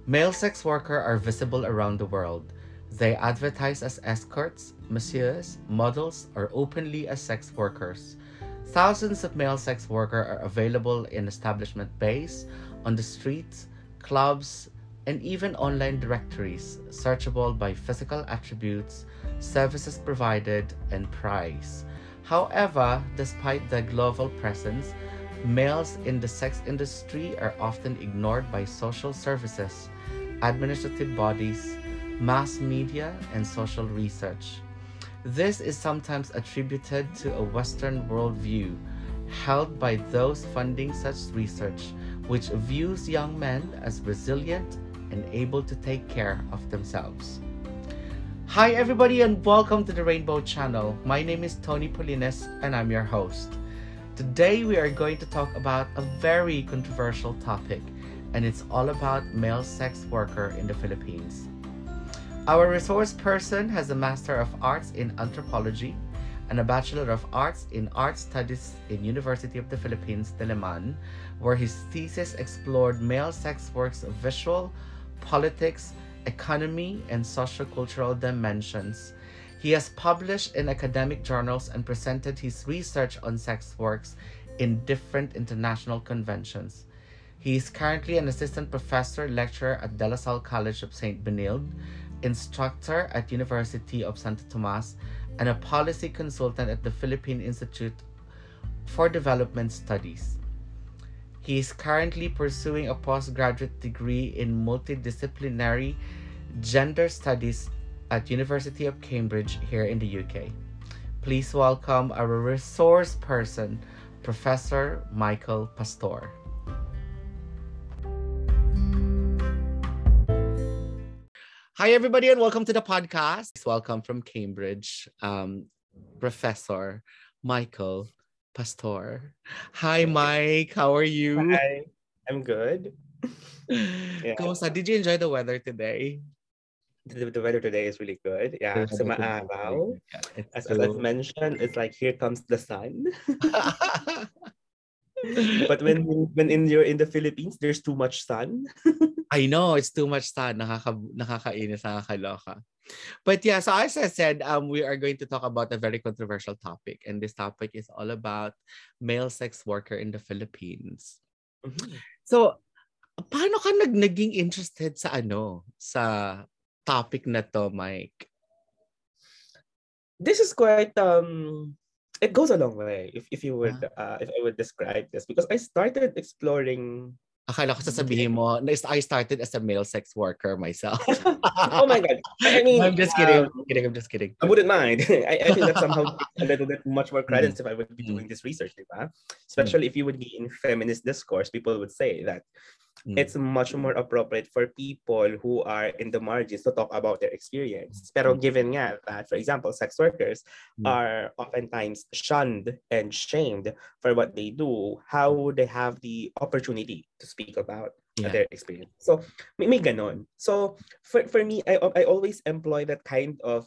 Male sex workers are visible around the world. They advertise as escorts, masseurs, models, or openly as sex workers. Thousands of male sex workers are available in establishment bays, on the streets, clubs, and even online directories, searchable by physical attributes, services provided, and price. However, despite their global presence, males in the sex industry are often ignored by social services, administrative bodies, mass media, and social research. This is sometimes attributed to a Western worldview held by those funding such research, which views young men as resilient and able to take care of themselves. Hi, everybody, and welcome to the Rainbow Channel. My name is Tony Polinas, and I'm your host. Today, we are going to talk about a very controversial topic, and it's all about male sex worker in the Philippines. Our resource person has a Master of Arts in Anthropology and a Bachelor of Arts in Art Studies in University of the Philippines, Diliman, where his thesis explored male sex work's visual, politics, economy, and sociocultural dimensions. He has published in academic journals and presented his research on sex works in different international conventions. He is currently an assistant professor lecturer at De La Salle College of St. Benilde, instructor at University of Santo Tomas, and a policy consultant at the Philippine Institute for Development Studies. He is currently pursuing a postgraduate degree in multidisciplinary gender studies at University of Cambridge here in the UK. Please welcome our resource person, Professor Michael Pastor. Hi, everybody, and welcome to the podcast. Welcome from Cambridge, Professor Michael Pastor. Hi, Mike. How are you? Hi, I'm good. Yeah, Kamusta? Did you enjoy the weather today? the weather today is really good. The Yeah, so weather today is really maaraw. good. Yeah, it's As I've so. mentioned, it's like here comes the sun. But when you're in the Philippines, there's too much sun. I know it's too much sun. Nakakainis, nakakaloka. But yeah, so as I said, we are going to talk about a very controversial topic, and this topic is all about male sex worker in the Philippines. Mhm. So, paano ka naging interested sa sa topic na to, Mike? This is quite it goes a long way Ah, if I would describe this because I started exploring akala ko sasabihin mo, I started as a male sex worker myself. oh my god. I No, mean, I'm just kidding. I'm just kidding. I'm just kidding. I wouldn't mind. I think that somehow gives a little bit much more Mm, credence if I would be mm, doing this research, diba? mm, Especially if you would be in feminist discourse, people would say that mm, it's much more appropriate for people who are in the margins to talk about their experience. Pero mm, given nga that, for example, sex workers mm. are oftentimes shunned and shamed for what they do, how would they have the opportunity to speak about Yeah. their experience? So, may ganon. So, for me, I always employ that kind of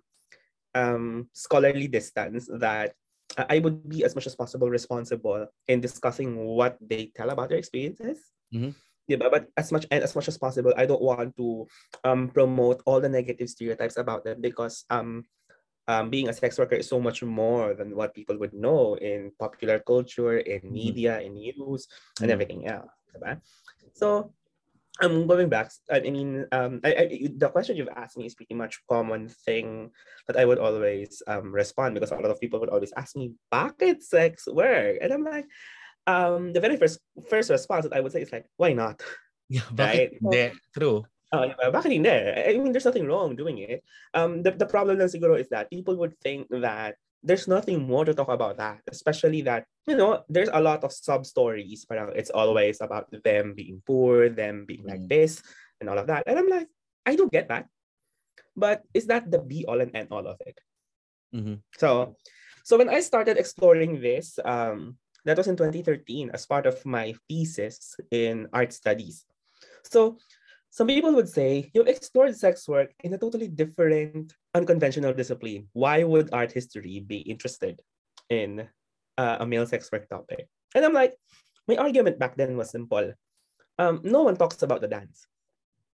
scholarly distance that I would be as much as possible responsible in discussing what they tell about their experiences. Mm-hmm. Diba? But as much as possible, I don't want to promote all the negative stereotypes about them because being a sex worker is so much more than what people would know in popular culture, in Mm-hmm. media, in news, and Mm-hmm. everything else. Diba? So going back, I mean, the question you've asked me is pretty much common thing that I would always respond because a lot of people would always ask me, "Bakit sex work?" And I'm like, the very first response that I would say is like, "Why not?" Yeah, bakit Right? So, hindi? True. bakit hindi? I mean, there's nothing wrong doing it. The problem lang siguro is that people would think that there's nothing more to talk about that, especially that, there's a lot of sub stories. Parang it's always about them being poor, them being like Mm-hmm. this, and all of that. And I'm like, I do get that, but is that the be all and end all of it? Mm-hmm. So when I started exploring this, that was in 2013 as part of my thesis in art studies. So some people would say, you've explored sex work in a totally different, unconventional discipline. Why would art history be interested in a male sex work topic? And I'm like, my argument back then was simple. No one talks about the dance.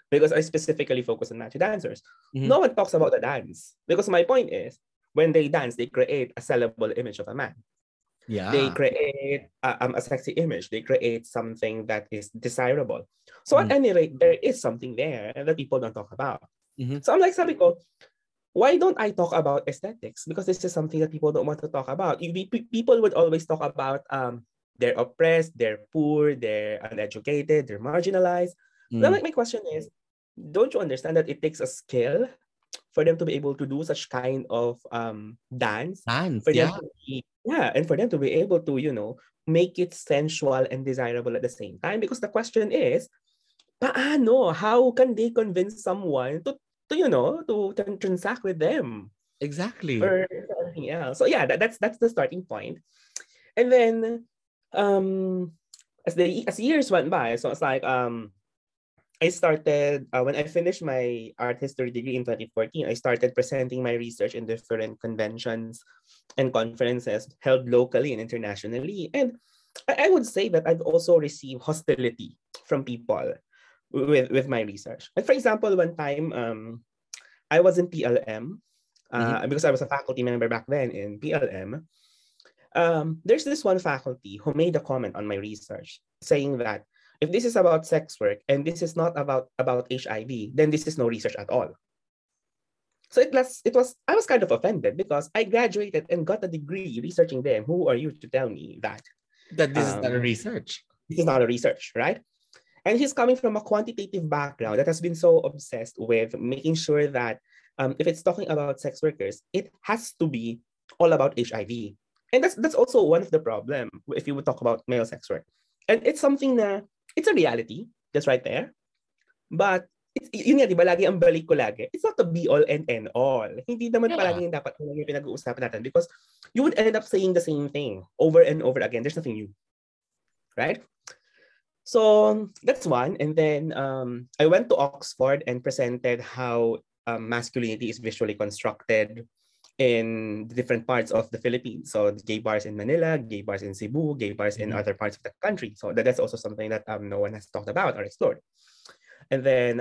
because I specifically focus on macho dancers. Mhm. No one talks about the dance because my point is when they dance, they create a sellable image of a man. They Yeah. create a sexy image. They create something that is desirable. So at Mhm. any rate, there is something there that people don't talk about. Mhm. So I'm like, sabi ko, why don't I talk about aesthetics? Because this is something that people don't want to talk about. People would always talk about they're oppressed, they're poor, they're uneducated, they're marginalized. Then Mm. like my question is, don't you understand that it takes a skill for them to be able to do such kind of dance, Dance, for them yeah. to be, yeah, and for them to be able to, make it sensual and desirable at the same time? Because the question is, paano? How can they convince someone to transact with them Exactly. or something else? So yeah, that's the starting point. And then um as years went by, so it's like I started when I finished my art history degree in 2014. I started presenting my research in different conventions and conferences held locally and internationally. And I would say that I've also received hostility from people with my research. Like for example, one time I was in PLM Mhm. because I was a faculty member back then in PLM. There's this one faculty who made a comment on my research saying that if this is about sex work and this is not about HIV, then this is no research at all. So it was I was kind of offended because I graduated and got a degree researching them. Who are you to tell me that That this is not a um, research. this is not a research, right? And he's coming from a quantitative background that has been so obsessed with making sure that if it's talking about sex workers, it has to be all about HIV. And that's also one of the problem if you would talk about male sex work. And it's something na, it's a reality, that's right there. But yun nga, di ba, lagi ang balik ko lagi, it's not the be all and end all. Hindi naman Yeah. palagi yung dapat yung pinag-uusapan natin because you would end up saying the same thing over and over again. There's nothing new, right? So that's one. And then I went to Oxford and presented how masculinity is visually constructed in the different parts of the Philippines. So the gay bars in Manila, gay bars in Cebu, gay bars in Mhm. other parts of the country. So that's also something that no one has talked about or explored. And then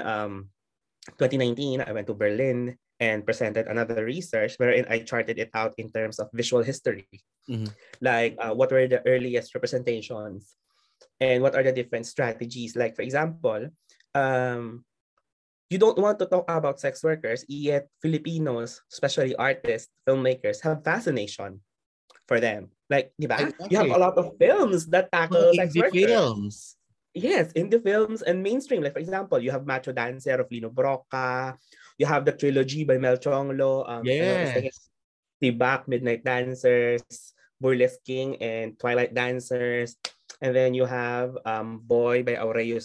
2019, I went to Berlin and presented another research wherein I charted it out in terms of visual history, Mhm. like what were the earliest representations and what are the different strategies. Like, for example, um, you don't want to talk about sex workers, yet Filipinos, especially artists, filmmakers, have fascination for them. Like, di ba? You have Exactly. a lot of films that Mga tackle sex indie workers. films. Yes, indie films and mainstream. Like, for example, you have Macho Dancer of Lino Broca. You have the trilogy by Mel Chonglo. If I'm not mistaken, Yes. Tibak, Midnight Dancers, Burlesque King, and Twilight Dancers. And then you have Boy by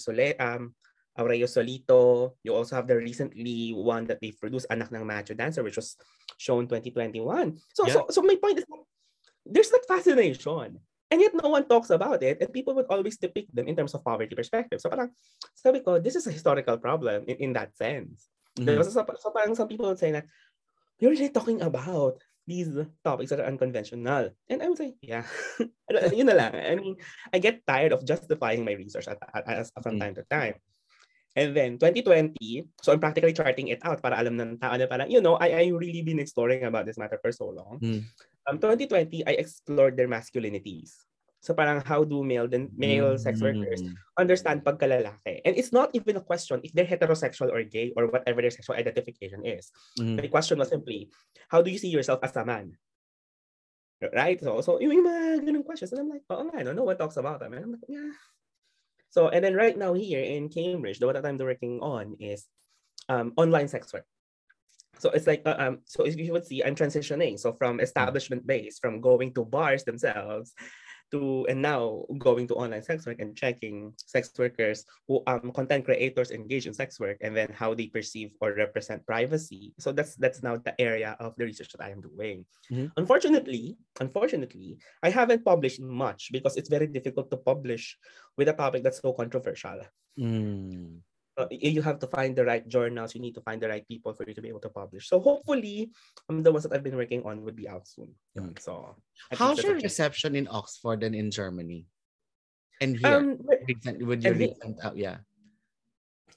Aurelio Solito. You also have the recently one that they produced, Anak ng Macho Dancer, which was shown 2021. So, Yeah. so, so my point is that there's that fascination. And yet no one talks about it, and people would always depict them in terms of poverty perspective. So parang, sabi ko, this is a historical problem in that sense. Mhm. So parang some people would say that, you're really talking about these topics that are unconventional. And I would say, yeah, yun na lang. I mean, I get tired of justifying my research from Mhm. time to time. And then 2020, so I'm practically charting it out para alam ng tao na parang, I really been exploring about this matter for so long. Mhm. 2020, I explored their masculinities. So parang how do male sex workers Mhm. understand pagkalalaki? And it's not even a question if they're heterosexual or gay or whatever their sexual identification is. Mhm. The question was simply, how do you see yourself as a man? Right? So yung mga ganung questions. And I'm like, oh, no one talks about them. And I'm like, yeah. So, and then right now here in Cambridge, the one that I'm working on is online sex work. So it's like, so if you would see, I'm transitioning. So from establishment base, from going to bars themselves and now going to online sex work and checking sex workers who content creators engage in sex work and then how they perceive or represent privacy. So that's now the area of the research that I am doing. Mhm. Unfortunately, I haven't published much because it's very difficult to publish with a topic that's so controversial. Mm. You have to find the right journals. You need to find the right people for you to be able to publish. So hopefully, the ones that I've been working on would be out soon. Mm. So at least How's that's a your change. reception in Oxford and in Germany? And here, Um, recent with your and he, recent, yeah.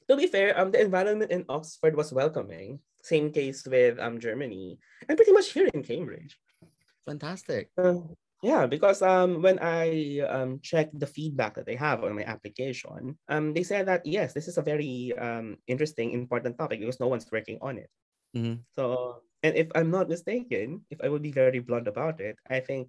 To be fair, the environment in Oxford was welcoming. Same case with Germany, and pretty much here in Cambridge. Fantastic. Yeah, because when I checked the feedback that they have on my application, they said that yes, this is a very interesting, important topic because no one's working on it. Mm-hmm. So, and if I'm not mistaken, if I would be very blunt about it, I think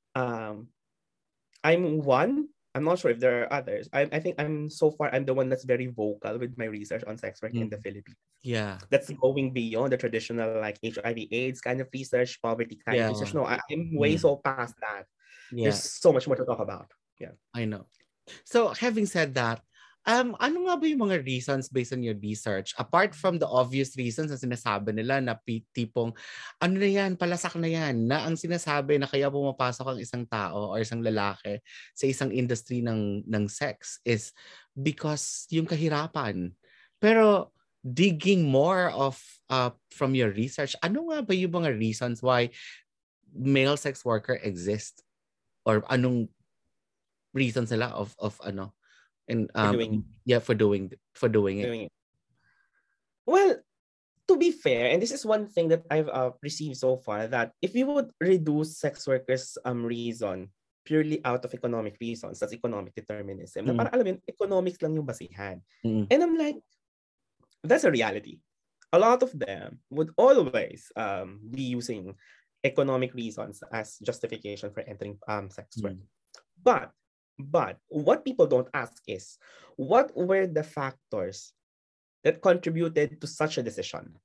I'm one. I'm not sure if there are others. I think I'm so far I'm the one that's very vocal with my research on sex work in the Philippines. Yeah. That's going beyond the traditional like HIV/AIDS kind of research, poverty kind of research. No, I'm way so past that. Yeah. There's so much more to talk about. Yeah. I know. So having said that, ano nga ba yung mga reasons based on your research? Apart from the obvious reasons na sinasabi nila na tipong, ano na yan, palasak na yan, na ang sinasabi na kaya pumapasok ang isang tao or isang lalaki sa isang industry ng sex is because yung kahirapan. Pero digging more of from your research, ano nga ba yung mga reasons why male sex worker exist? Or anong reasons nila of ano? And for doing it. Well, to be fair, and this is one thing that I've received so far, that if you would reduce sex workers reason purely out of economic reasons, that's economic determinism. Na parang alam mo yun, economics lang yung basihan. And I'm like, that's a reality. A lot of them would always be using economic reasons as justification for entering sex work. But what people don't ask is, what were the factors that contributed to such a decision?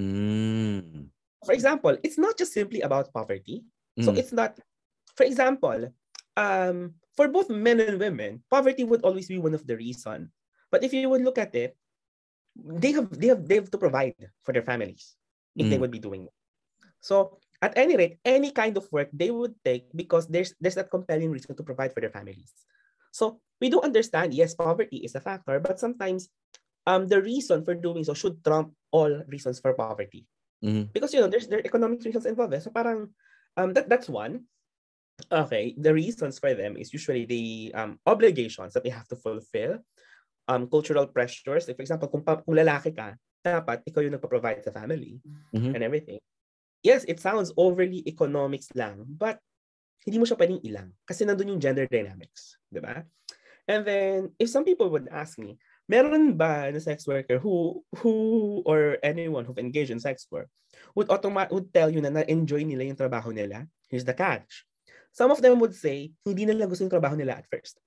For example, it's not just simply about poverty. So it's not, for example, for both men and women, poverty would always be one of the reasons. But if you would look at it, they have to provide for their families if they would be doing it. So at any rate, any kind of work they would take because there's that compelling reason to provide for their families. So we do understand, yes, poverty is a factor, but sometimes the reason for doing so should trump all reasons for poverty. Because there are economic reasons involved. So parang that's one. Okay, the reasons for them is usually the obligations that they have to fulfill, cultural pressures. Like for example, kung lalaki ka, dapat ikaw yung nagpa-provide sa family and everything. Yes, it sounds overly economics lang, but hindi mo siya pwedeng ilang kasi nandun yung gender dynamics, di ba? And then, if some people would ask me, meron ba na sex worker who or anyone who've engaged in sex work would tell you na na-enjoy nila yung trabaho nila? Here's the catch. Some of them would say, hindi nila gusto yung trabaho nila at first.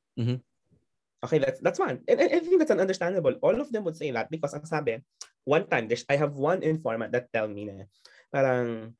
Okay, that's one. And I think that's understandable. All of them would say that because ang sabi, one time, I have one informant that tell me na parang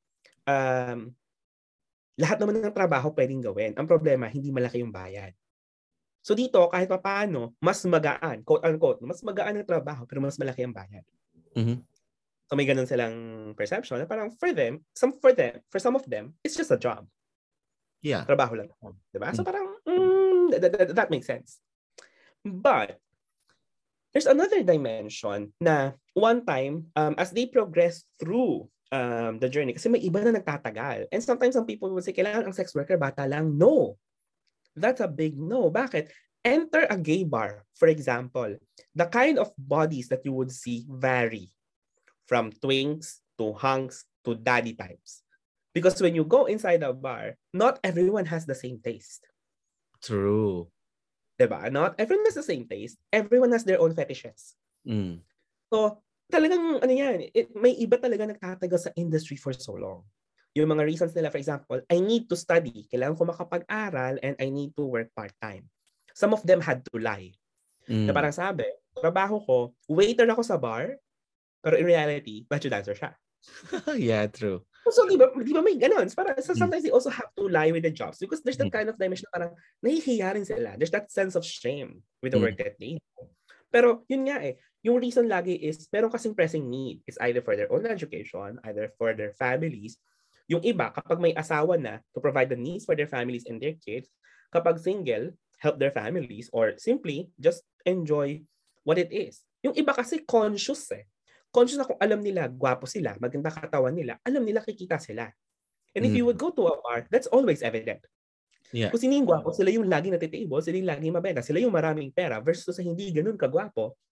lahat naman ng trabaho pwedeng gawin. Ang problema, hindi malaki yung bayad. So dito, kahit paano, mas magaan, quote-unquote, mas magaan ang trabaho pero mas malaki ang bayad. So may ganun silang perception na parang for some of them, it's just a job. Yeah. Trabaho lang. Diba? So parang, that makes sense. But, there's another dimension na one time, as they progress through the journey, kasi may iba na nagtatagal. And sometimes some people will say, kailangan ang sex worker, bata lang. No. That's a big no. Bakit? Enter a gay bar, for example. The kind of bodies that you would see vary from twinks to hunks to daddy types. Because when you go inside a bar, not everyone has the same taste. True. Diba? Not everyone has the same taste. Everyone has their own fetishes. So, talagang, may iba talaga nagtatagal sa industry for so long. Yung mga reasons nila, for example, I need to study. Kailangan ko makapag-aral and I need to work part-time. Some of them had to lie. Na parang sabi, trabaho ko, waiter ako sa bar, pero in reality, batch dancer siya. Yeah, true. So, di ba may ganun? So sometimes they also have to lie with the jobs because there's that kind of dimension na parang nahihiya rin sila. There's that sense of shame with the work that they do. Pero yun nga yung reason lagi is meron kasing pressing need. It's either for their own education, either for their families. Yung iba, kapag may asawa na to provide the needs for their families and their kids, kapag single, help their families or simply just enjoy what it is. Yung iba kasi conscious Conscious na kung alam nila, gwapo sila, maganda katawan nila, alam nila kikita sila. And if you would go to a bar, that's always evident. Yeah. Kung sino yung gwapo, sila yung lagi natitable, sila yung lagi mabenta, sila yung maraming pera versus sa hindi ganun kagwapo,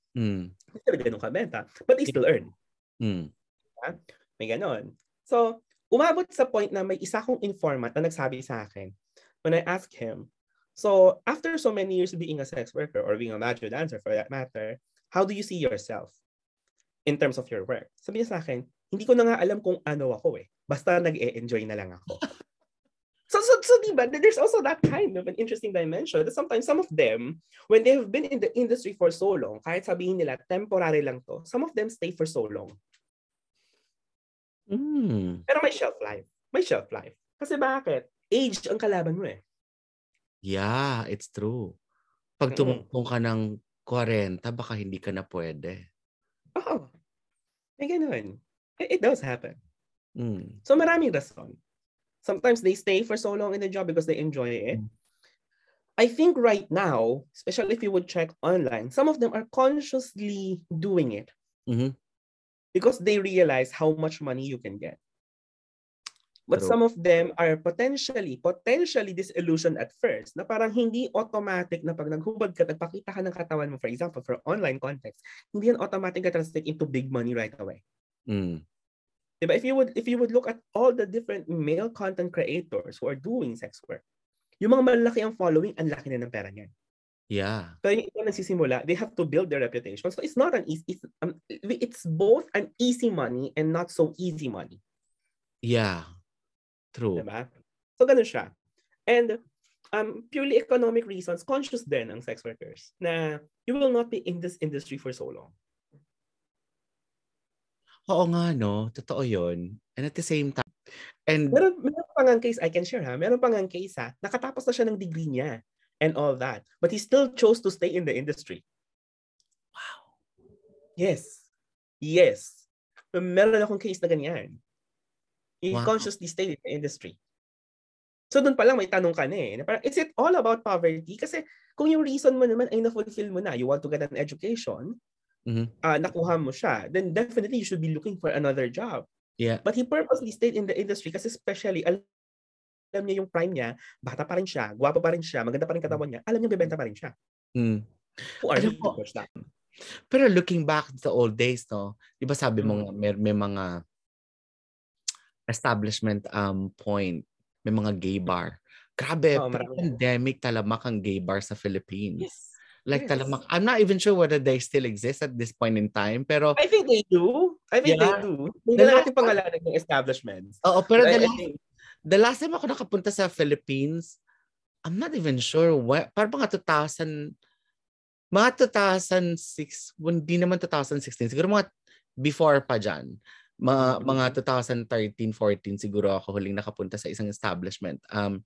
Mm. Hindi sila ganun kabenta. But they still earn. Mm. Diba? May ganon. So, umabot sa point na may isa kong informant na nagsabi sa akin when I asked him, so after so many years being a sex worker or being a macho dancer for that matter, how do you see yourself in terms of your work? Sabi niya sa akin, hindi ko na nga alam kung ano ako eh. Basta nag-e-enjoy na lang ako. So diba, there's also that kind of an interesting dimension that sometimes some of them, when they have been in the industry for so long, kahit sabihin nila, temporary lang to, some of them stay for so long. Mm. Pero may shelf life. May shelf life. Kasi bakit? Age ang kalaban mo eh. Yeah, it's true. Pag tumungtong ka ng 40, baka hindi ka na pwede. Oo. May ganun. It does happen. Mm. So maraming rason. Sometimes they stay for so long in the job because they enjoy it. I think right now, especially if you would check online, some of them are consciously doing it because they realize how much money you can get. But True. some of them are potentially disillusioned at first na parang hindi automatic na pag naghubad ka, nagpakita ka ng katawan mo, for example, for online context, hindi yan automatic na translate into big money right away. Mm. Diba? If you would look at all the different male content creators who are doing sex work, yung mga malaki ang following, ang laki na ng pera niyan. Yeah. Pero yung iba nagsisimula, they have to build their reputation. So it's not an easy, it's both an easy money and not so easy money. Yeah. True. Diba? So ganun siya. And purely economic reasons, conscious din ang sex workers na you will not be in this industry for so long. Oo nga, no? Totoo yun. And at the same time, and Meron pa ngang case, I can share ha, meron pa ngang case ha, nakatapos na siya ng degree niya and all that, but he still chose to stay in the industry. wow. Yes. Meron akong case na ganyan. He consciously stayed in the industry. So doon pa lang may tanong ka na eh. Parang, is it all about poverty? Kasi kung yung reason mo naman ay na-fulfill mo na, you want to get an education, nakuha mo siya, then definitely you should be looking for another job. Yeah. But he purposely stayed in the industry kasi especially, alam niya yung prime niya, bata pa rin siya, gwapo pa rin siya, maganda pa rin katawan niya, alam niya bebenta pa rin siya. Who are you to push that? Pero looking back to the old days, no, di ba sabi mo may mga establishment point, may mga gay bar. Grabe, pre-pandemic talamak ang gay bar sa Philippines. Yes. Like talamak. I'm not even sure whether they still exist at this point in time, pero I think they do. They do. Hindi na natin pangalanan ng establishments. Oo, pero the last time ako nakapunta sa Philippines, I'm not even sure what, parang mga 2006, hindi naman 2016, siguro mga before pa dyan. Mga 2013, 14 siguro ako huling nakapunta sa isang establishment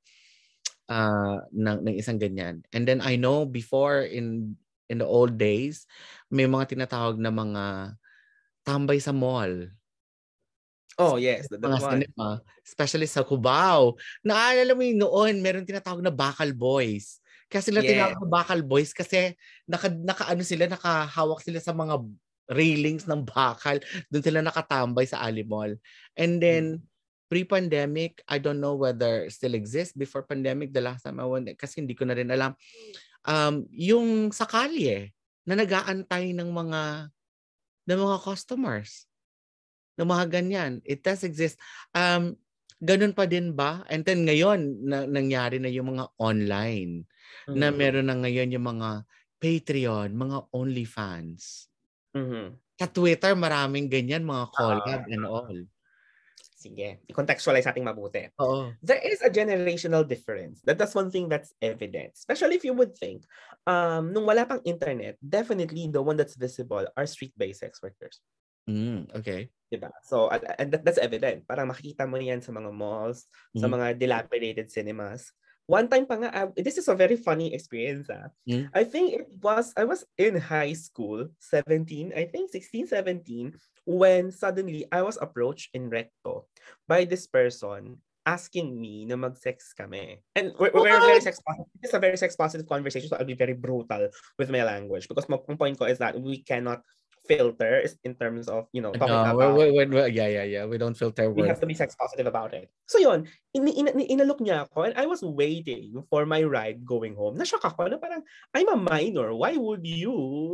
ng isang ganyan. And then I know before in the old days, may mga tinatawag na mga tambay sa mall. Oh, yes. Mga cinema, especially sa Cubao. Naalala mo yung noon, meron tinatawag na Bakal Boys. Kaya sila tinawag na Bakal Boys kasi nakahawak sila sa mga railings ng bakal. Doon sila nakatambay sa Ali Mall. And then, pre-pandemic, I don't know whether still exists. Before pandemic, the last time I went, kasi hindi ko na rin alam, yung sa kalye, na nag-aantay ng mga customers. Ng mga ganyan. It does exist. Ganun pa din ba? And then ngayon, nangyari na yung mga online. Na meron na ngayon yung mga Patreon, mga OnlyFans. Sa Twitter, maraming ganyan, mga collab and all. Sige, i-contextualize natin mabuti. Oo. There is a generational difference. That's one thing that's evident. Especially if you would think, nung wala pang internet, definitely the one that's visible are street-based sex workers. Okay. Diba? So, and that's evident. Parang makikita mo yan sa mga malls, sa mga dilapidated cinemas. One time pa nga, this is a very funny experience. I think I was in high school, 16, 17, when suddenly I was approached in recto by this person asking me na mag-sex kami. And we're very sex positive. It's a very sex positive conversation, so I'll be very brutal with my language because my point ko is that we cannot filter in terms of, talking about. Yeah. We don't filter words. We have to be sex positive about it. So yun, inalok niya ako and I was waiting for my ride going home. Nashock ako na parang, I'm a minor. Why would you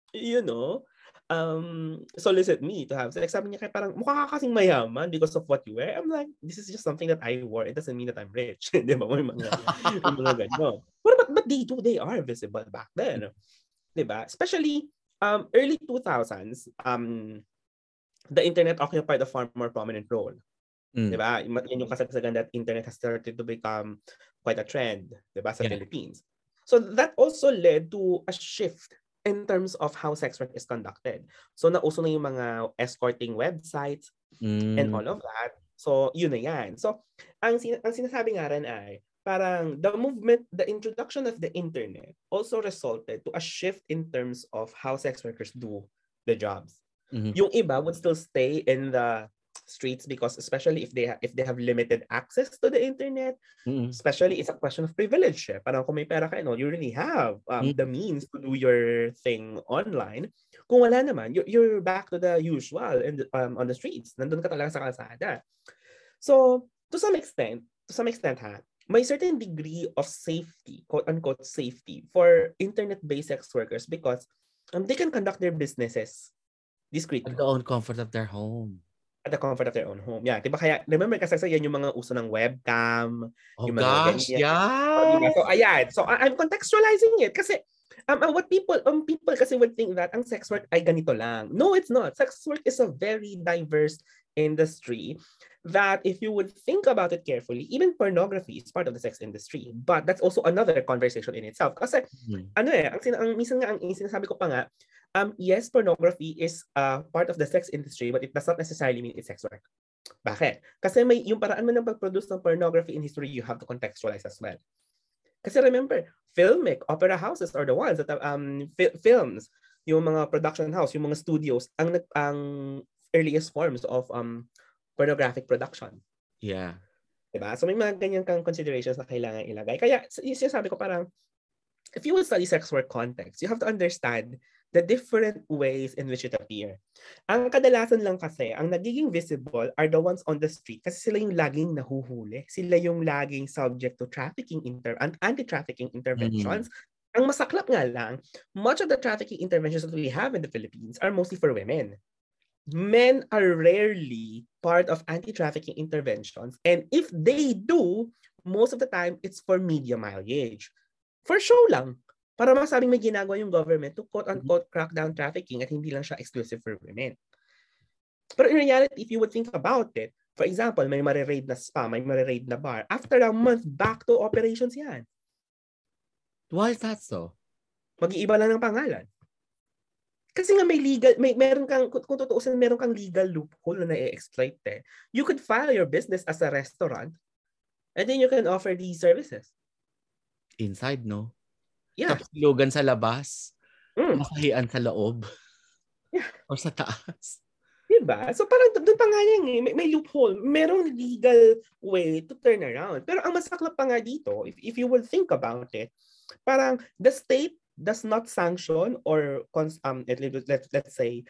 you know, solicit me to have sex. Sabi niya kaya parang mukha ka kasing mayaman because of what you wear. I'm like, this is just something that I wore. It doesn't mean that I'm rich. Di ba? May mga ganyan. But they are visible back then. Di ba? Especially early 2000s, the internet occupied a far more prominent role. Di ba? Yan yung kasagsagan that internet has started to become quite a trend, di ba, sa Philippines. So that also led to a shift in terms of how sex work is conducted. So nauso na yung mga escorting websites and all of that. So yun na yan. So ang sinasabi nga rin ay parang the introduction of the internet also resulted to a shift in terms of how sex workers do the jobs. Yung iba would still stay in the streets because especially if they have limited access to the internet, especially it's a question of privilege. Parang kung may pera ka, you really have the means to do your thing online. Kung wala naman, you're back to the usual and on the streets. Nandun ka talaga sa kalsada. So to some extent may certain degree of safety, quote unquote safety, for internet-based sex workers because they can conduct their businesses discreetly. At the own comfort of their home. At the comfort of their own home. Yeah, diba kaya, remember kasi yan yung mga uso ng webcam. Oh yung mga gosh, ganyan. Yeah. So, diba? So ayan. So I'm contextualizing it kasi what people kasi would think that ang sex work ay ganito lang. No, it's not. Sex work is a very diverse industry that if you would think about it carefully, even pornography is part of the sex industry. But that's also another conversation in itself. Kasi minsan nga ang sinasabi ko pa nga, yes, pornography is part of the sex industry, but it does not necessarily mean it's sex work. Bakit? Kasi may yung paraan mo ng pag-produce ng pornography in history, you have to contextualize as well. Kasi remember, opera houses are the ones that films, yung mga production house, yung mga studios, ang earliest forms of pornographic production. Yeah. Diba? So may mga ganyan kang considerations na kailangan ilagay. Kaya sinasabi ko parang, if you would study sex work context, you have to understand the different ways in which it appear. Ang kadalasan lang kasi, ang nagiging visible are the ones on the street kasi sila yung laging nahuhuli. Sila yung laging subject to trafficking and anti-trafficking interventions. Ang masaklap nga lang, much of the trafficking interventions that we have in the Philippines are mostly for women. Men are rarely part of anti-trafficking interventions, and if they do, most of the time, it's for media mileage. For show lang. Para masabing may ginagawa yung government to quote-unquote crack down trafficking at hindi lang siya exclusive for women. Pero in reality, if you would think about it, for example, may mariraid na spa, may mariraid na bar, after a month, back to operations yan. Why is that so? Mag-iiba lang ng pangalan. Kasi nga meron kang, kung tutuusin, meron kang legal loophole na na-exploit eh. You could file your business as a restaurant and then you can offer these services. Inside, no? Yeah. Kapsilugan sa labas. Masahian sa loob. Yeah. O sa taas. Diba? So parang doon pa nga yan eh. May loophole. Merong legal way to turn around. Pero ang masaklap pa nga dito, if you will think about it, parang the state does not sanction or let's say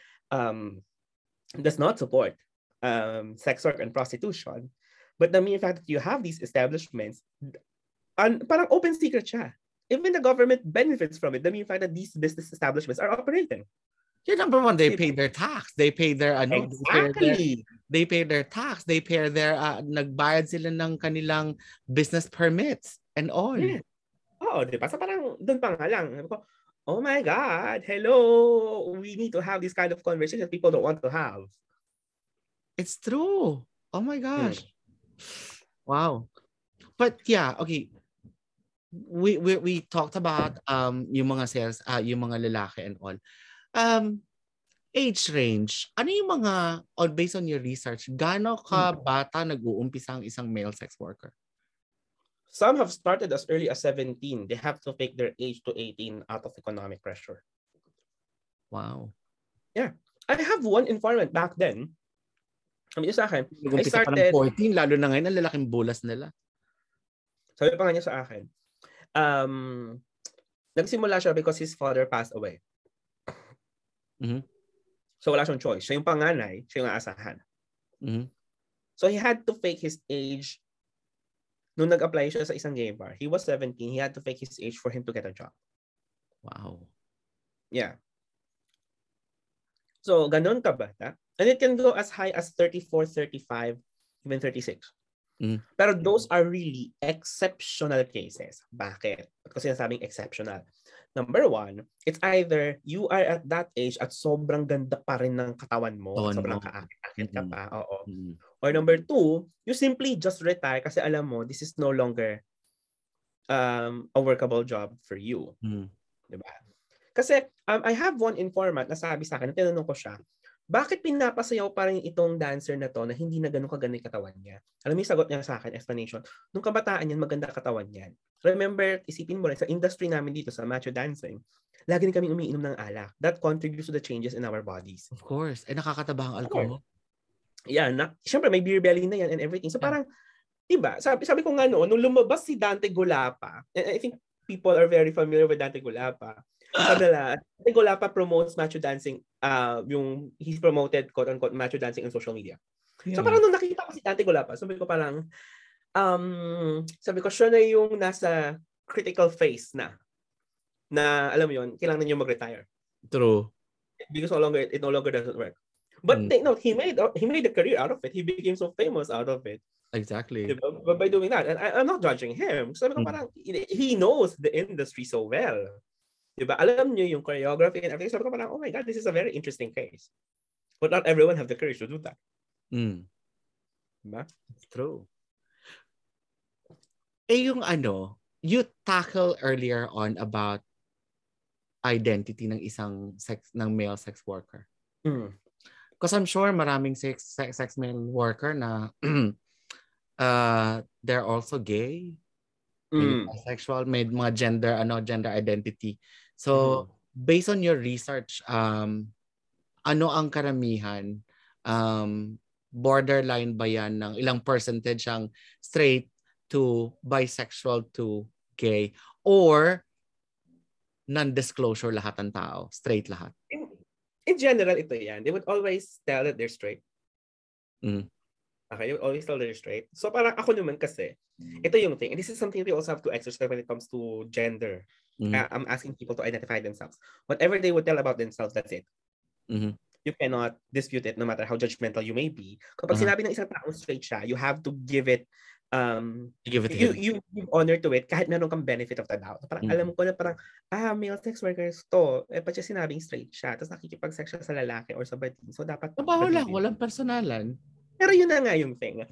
does not support sex work and prostitution, but the mere fact that you have these establishments, parang open secret siya. Even the government benefits from it. The mere fact that these business establishments are operating. Yeah, number one, they pay their tax. They pay their exactly. They pay their tax. They pay their nagbayad sila ng kanilang business permits and all. Yeah. Oo, di ba? So parang doon pa nga lang. Oh my God, hello. We need to have this kind of conversation that people don't want to have. It's true. Oh my gosh. Wow. But yeah, okay. We talked about yung mga sales, yung mga lalaki and all. Age range. Ano yung mga, based on your research, gaano ka bata nag-uumpisa ang isang male sex worker? Some have started as early as 17. They have to fake their age to 18 out of economic pressure. Wow. Yeah. I have one informant back then. Sa akin, I started... 14, lalo na ngayon, ang lalaking bulas nila. Sabi pa nga niya sa akin, nagsimula siya because his father passed away. So wala siyang choice. Siya yung panganay, siya yung aasahan. So he had to fake his age. Nung nag-apply siya sa isang gay bar, he was 17. He had to fake his age for him to get a job. Wow. Yeah. So, ganun ka bata. And it can go as high as 34, 35, even 36. Pero those are really exceptional cases. Bakit? Kasi sinasabing exceptional. Number one, it's either you are at that age at sobrang ganda pa rin ng katawan mo, at sobrang kaakit-akit ka pa. Oo. Or number two, you simply just retire kasi alam mo, this is no longer a workable job for you. Diba? Kasi I have one informant na sabi sa akin, tinanong ko siya, bakit pinapasayaw pa rin itong dancer na to na hindi na ganun kaganda yung katawan niya? Alam mo yung sagot niya sa akin, explanation, nung kabataan niyan, maganda katawan niyan. Remember, isipin mo rin, sa industry namin dito, sa macho dancing, lagi rin kami umiinom ng alak. That contributes to the changes in our bodies. Of course. Nakakataba ang alcohol. Yeah, syempre may beer belly na yan and everything. So parang, diba, sabi ko nga noon, nung lumabas si Dante Golapa, and I think people are very familiar with Dante Golapa, sabi nila, Dante Golapa promotes macho dancing, he's promoted quote-unquote macho dancing on social media. Yeah. So parang nung nakita ko si Dante Golapa, sabi ko parang, sabi ko, siya na yung nasa critical phase na alam mo yun, kailangan niyo mag-retire. True. Because it no longer doesn't work. But no, he made a career out of it. He became so famous out of it. Exactly. But by doing that, and I'm not judging him. Sabi ko parang, he knows the industry so well. Diba? Alam niyo yung choreography and everything. Sabi ko parang, oh my God, this is a very interesting case. But not everyone have the courage to do that. Diba? It's true. Yung you tackle earlier on about identity ng isang male sex worker. Because I'm sure maraming sex male worker na they're also gay, bisexual, may mga gender identity. So based on your research, ano ang karamihan? Borderline ba yan ng ilang percentage ang straight to bisexual to gay, or non-disclosure lahat ng tao, straight lahat? In general, ito yan. They would always tell that they're straight. Okay, they would always tell that they're straight. So parang ako naman kasi, ito yung thing. And this is something we also have to exercise when it comes to gender. I'm asking people to identify themselves. Whatever they would tell about themselves, that's it. You cannot dispute it no matter how judgmental you may be. Kapag sinabi ng isang taong straight siya, you have to give it you give honor to it kahit meron kang benefit of the doubt. Parang alam ko na parang, male sex workers to, pa siya sinabing straight siya, tapos nakikipag-sex siya sa lalaki or sa bading. So dapat walang personalan. Pero yun na nga yung thing.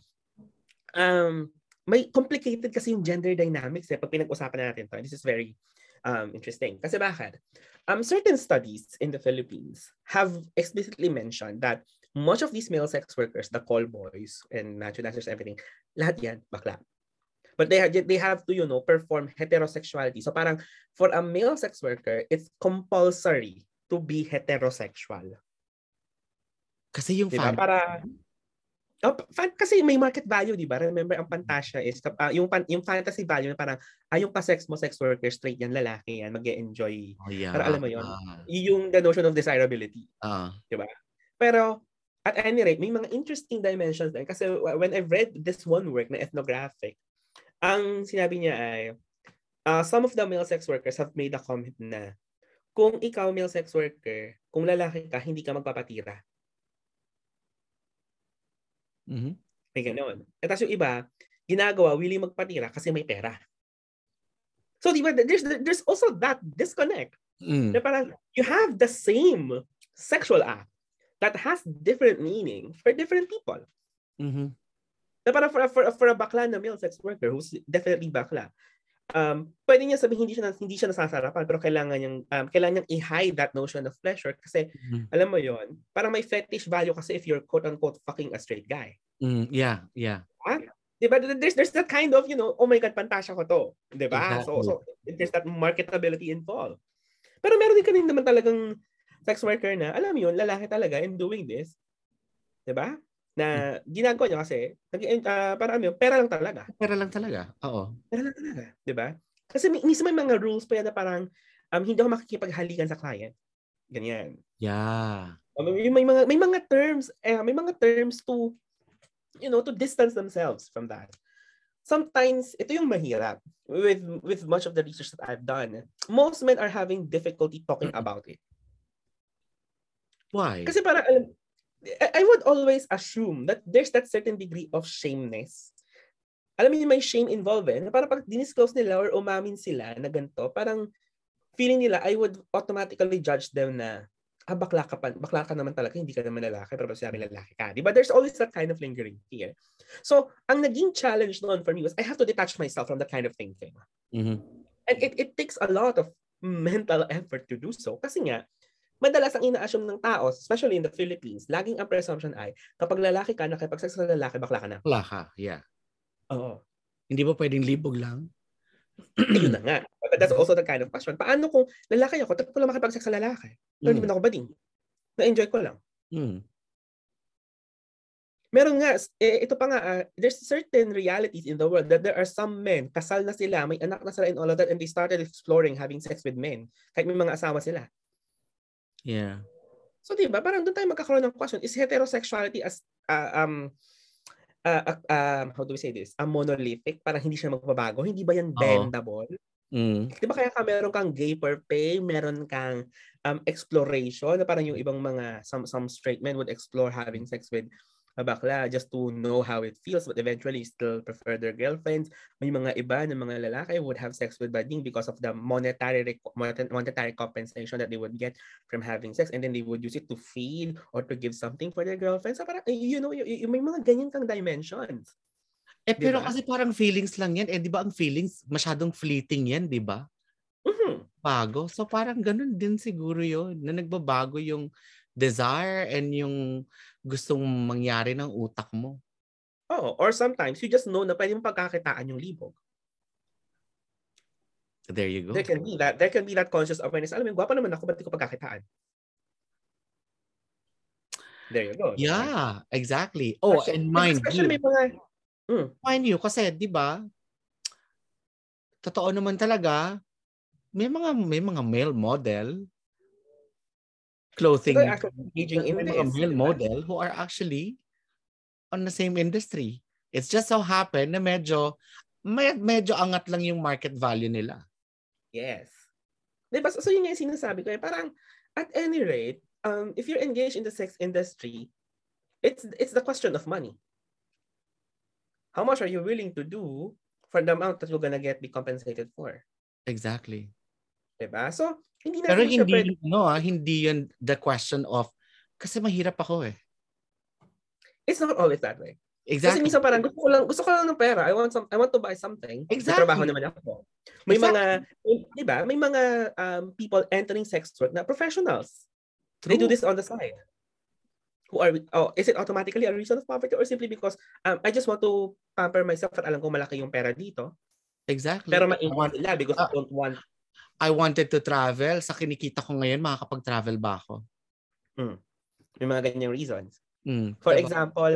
May complicated kasi yung gender dynamics pag pinag-usapan natin to. This is very interesting. Kasi bakit? Certain studies in the Philippines have explicitly mentioned that much of these male sex workers, the call boys and macho dancers, everything, lahat yan, bakla. But they have to, perform heterosexuality. So parang for a male sex worker, it's compulsory to be heterosexual. Kasi yung diba? Kasi may market value, di ba? Remember, ang Fantasia is, yung fantasy value na parang, yung pa-sex mo, sex worker, straight yan, lalaki yan, mag-e-enjoy. Para alam mo yun, yung the notion of desirability. Di ba? Pero, at any rate, may mga interesting dimensions din. Kasi when I've read this one work na ethnographic, ang sinabi niya ay, some of the male sex workers have made a comment na, kung ikaw male sex worker, kung lalaki ka, hindi ka magpapatira. May gano'n. At tapos yung iba, ginagawa, willing magpatira kasi may pera. So, di ba, there's also that disconnect. Na parang, you have the same sexual act that has different meaning for different people. Na parang for a bakla na male sex worker who's definitely bakla, pwede niya sabihin hindi siya nasasarapan, pero kailangan niyang i-hide that notion of pleasure kasi alam mo yon, parang may fetish value kasi if you're quote-unquote fucking a straight guy. Yeah. Diba? There's that kind of, oh my God, pantasya ko to. Diba? Exactly. So there's that marketability involved. Pero meron din ka rin naman talagang sex worker na, alam mo yun, lalaki talaga in doing this. Diba? Na ginagawa niya kasi, pera lang talaga. Pera lang talaga, oo. Pera lang talaga, diba? Kasi minsan may mga rules pa yan na parang, hindi ako makikipaghalikan sa client. Ganyan. Yeah. May mga terms to, to distance themselves from that. Sometimes, ito yung mahirap with much of the research that I've done. Most men are having difficulty talking about it. Why? Kasi parang, I would always assume that there's that certain degree of shameness. Alam mo yung may shame involved na parang pag dinisclose nila or umamin sila na ganito, parang feeling nila, I would automatically judge them na, bakla ka naman talaga, hindi ka naman lalaki, pero sabi lalaki ka. Diba? There's always that kind of lingering fear. So, ang naging challenge noon for me was I have to detach myself from that kind of thinking. Mm-hmm. And it takes a lot of mental effort to do so. Kasi nga, madalas ang ina-assume ng tao, especially in the Philippines, laging ang presumption ay, kapag lalaki ka, nakipag-sex sa lalaki, bakla ka na. Bakla ka, yeah. Oo. Hindi ba pwedeng libog lang? Ayun na nga. But that's also the kind of question. Paano kung lalaki ako, tapos ko lang makipag-sex sa lalaki? Pero hindi mo na ako bading. Na-enjoy ko lang. Meron nga, ito pa nga, there's certain realities in the world that there are some men, kasal na sila, may anak na sila and all of that, and they started exploring having sex with men. Kahit may mga asawa sila. Yeah. So diba, parang doon tayo magkakaroon ng question, is heterosexuality as, how do we say this? Monolithic, parang hindi siya magbabago? Hindi ba yan bendable? Diba kaya meron kang gay per pay, meron kang exploration, na parang yung ibang mga, some straight men would explore having sex with a bakla just to know how it feels, but eventually still prefer their girlfriends. May mga iba na mga lalaki would have sex with bading because of the monetary compensation that they would get from having sex, and then they would use it to feed or to give something for their girlfriends. So parang, you know, may mga ganyan kang dimensions. Pero kasi parang feelings lang yan. Di ba ang feelings, masyadong fleeting yan, di ba? Bago. So parang ganun din siguro yun, na nagbabago yung desire and yung gustong mangyari ng utak mo. Or sometimes you just know na pwede mong pagkakitaan yung libog. There you go. There can be that conscious awareness. Alam mo, gwapa naman ako, ba't di ko pagkakitaan? There you go. Yeah, exactly. Oh, and mind you. May mga, mind you, kasi di ba, totoo naman talaga, may mga male model, clothing, male model who are actually on the same industry. It's just so happen na medyo angat lang yung market value nila. Yes. Diba? So yun yung sinasabi ko. Parang, at any rate, if you're engaged in the sex industry, it's the question of money. How much are you willing to do for the amount that you're gonna be compensated for? Exactly. Diba? So, hindi pero hindi, hindi yun the question of, kasi mahirap ako eh. It's not always that way. Exactly. Kasi minsan parang gusto ko lang ng pera. I want to buy something. Exactly. May trabaho naman ako. May mga, diba? May mga people entering sex work na professionals. True. They do this on the side. Is it automatically a reason of poverty or simply because I just want to pamper myself at alam ko malaki yung pera dito? Exactly. Pero maingat nila because I don't want. I wanted to travel. Sa kinikita ko ngayon, makakapag-travel ba ako? May mga ganyang reasons. For example,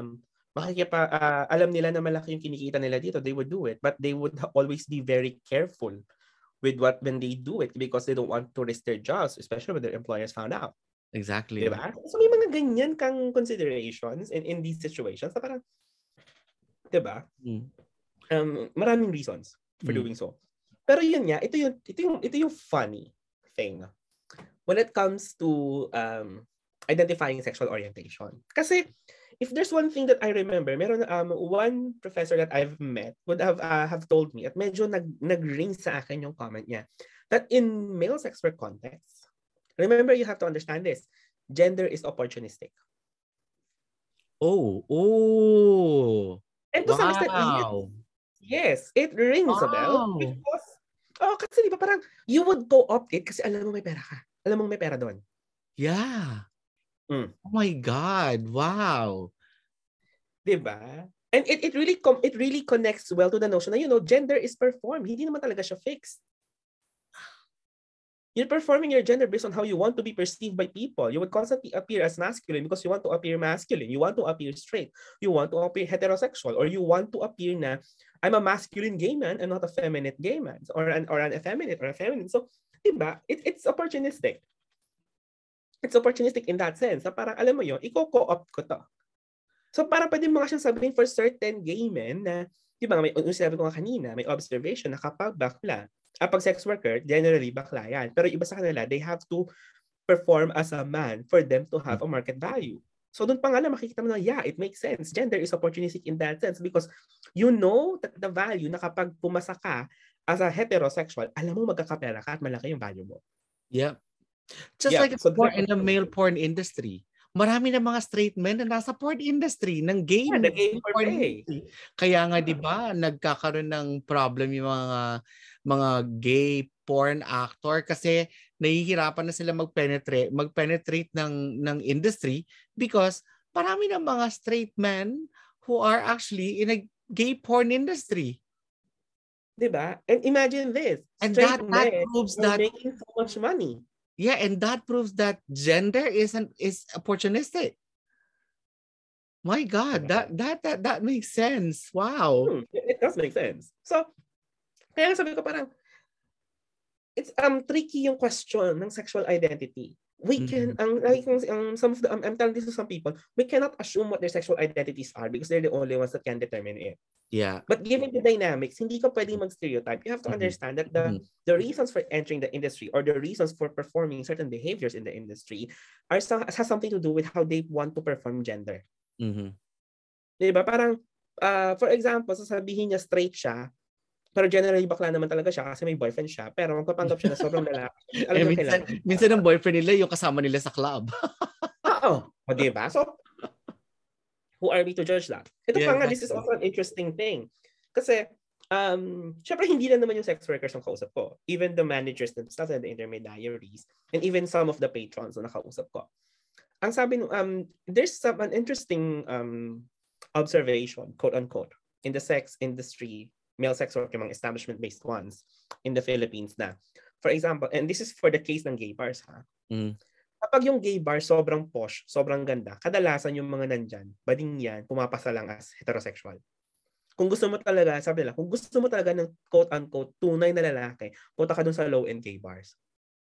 alam nila na malaki yung kinikita nila dito, they would do it. But they would always be very careful with when they do it because they don't want to risk their jobs, especially when their employers found out. Exactly. Diba? So may mga ganyan kang considerations in these situations. Parang, diba? Maraming reasons for doing so. Pero yun nga, ito yung funny thing when it comes to identifying sexual orientation. Kasi if there's one thing that I remember, meron one professor that I've met would have told me at medyo nag-ring sa akin yung comment niya that in male sex work context, remember you have to understand this, gender is opportunistic. And to some extent, yes, it rings a bell because kasi di ba parang you would co-opt it kasi alam mo may pera ka. Alam mo may pera doon. Yeah. Oh my God. Wow. Diba? And it really connects well to the notion na, gender is performed. Hindi naman talaga siya fixed. You're performing your gender based on how you want to be perceived by people. You would constantly appear as masculine because you want to appear masculine. You want to appear straight. You want to appear heterosexual. Or you want to appear na, I'm a masculine gay man and not a feminine gay man. Or an effeminate or a feminine. So, diba? It's opportunistic. It's opportunistic in that sense. Na parang, alam mo yun, i-co-opt ko to. So, parang pwede mo nga siyang sabihin for certain gay men na, diba, yung sinabi ko nga kanina, may observation na kapag bakla, pag sex worker, generally bakla yan. Pero iba sa kanila, they have to perform as a man for them to have a market value. So doon pa nga lang makikita mo na, yeah, it makes sense. Gender is opportunistic in that sense because you know that the value na kapag pumasa ka as a heterosexual, alam mo magkakapera ka at malaki yung value mo. Yeah. Just Yeah, like so in the male porn industry. Marami na mga straight men na nasa porn industry, ng game, the game for porn pay. industry. Kaya nga, di ba, nagkakaroon ng problem yung mga gay porn actor kasi nahihirapan na sila magpenetrate ng industry because marami na mga straight men who are actually in a gay porn industry. Diba? And imagine this. And Straight that men proves are that making so much money. yeah, and that proves that gender is opportunistic. My God, that makes sense. Wow. It does make sense. So, kaya sabi ko parang, it's tricky yung question ng sexual identity. We can, some of the, I'm telling this to some people, we cannot assume what their sexual identities are because they're the only ones that can determine it. Yeah. But given the dynamics, hindi ka pwedeng mag-stereotype. You have to understand that the reasons for entering the industry or the reasons for performing certain behaviors in the industry has something to do with how they want to perform gender. Diba? Parang, for example, sasabihin niya straight siya, pero generally bakla naman talaga siya kasi may boyfriend siya, pero magpapanggap siya na sobrang lalaki. Alam minsan ang boyfriend nila yung kasama nila sa club. Oo. O diba? So, who are we to judge that? Ito pa nga, this is also an interesting thing. Kasi, syempre hindi lang naman yung sex workers ang kausap ko. Even the managers themselves and the intermediaries, and even some of the patrons na nakausap ko. Ang sabi, there's an interesting observation, quote-unquote, in the sex industry, male sex work, yung mga establishment-based ones in the Philippines na. For example, and this is for the case ng gay bars, ha? Kapag yung gay bar sobrang posh, sobrang ganda, kadalasan yung mga nandyan, bading yan, pumapasa lang as heterosexual. Kung gusto mo talaga, sabi nila, kung gusto mo talaga ng quote-unquote tunay na lalaki, punta ka dun sa low-end gay bars.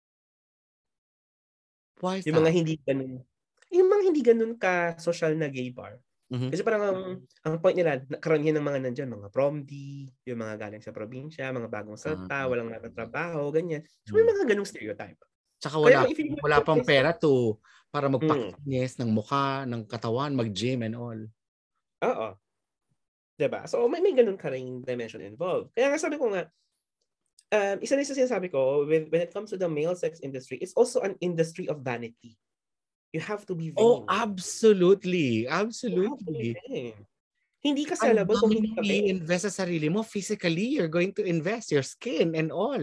Why is yung that? Yung mga hindi ganun ka-social na gay bar. Kasi parang ang point nila, karamihan ng mga nandyan, mga prom-D, yung mga galing sa probinsya, mga bagong salta, walang natatrabaho, ganyan. So may mga ganung stereotype. Tsaka wala pang pera para magpakinis ng mukha, ng katawan, mag-gym and all. Oo. Diba? So may ganun ka rin dimension involved. Kaya nga sabi ko nga, isa na sinasabi ko, when it comes to the male sex industry, it's also an industry of vanity. You have to be vain. Oh, absolutely. Absolutely. Hindi ka sellable kung hindi ka vain. I-invest sa sarili mo, physically, you're going to invest your skin and all.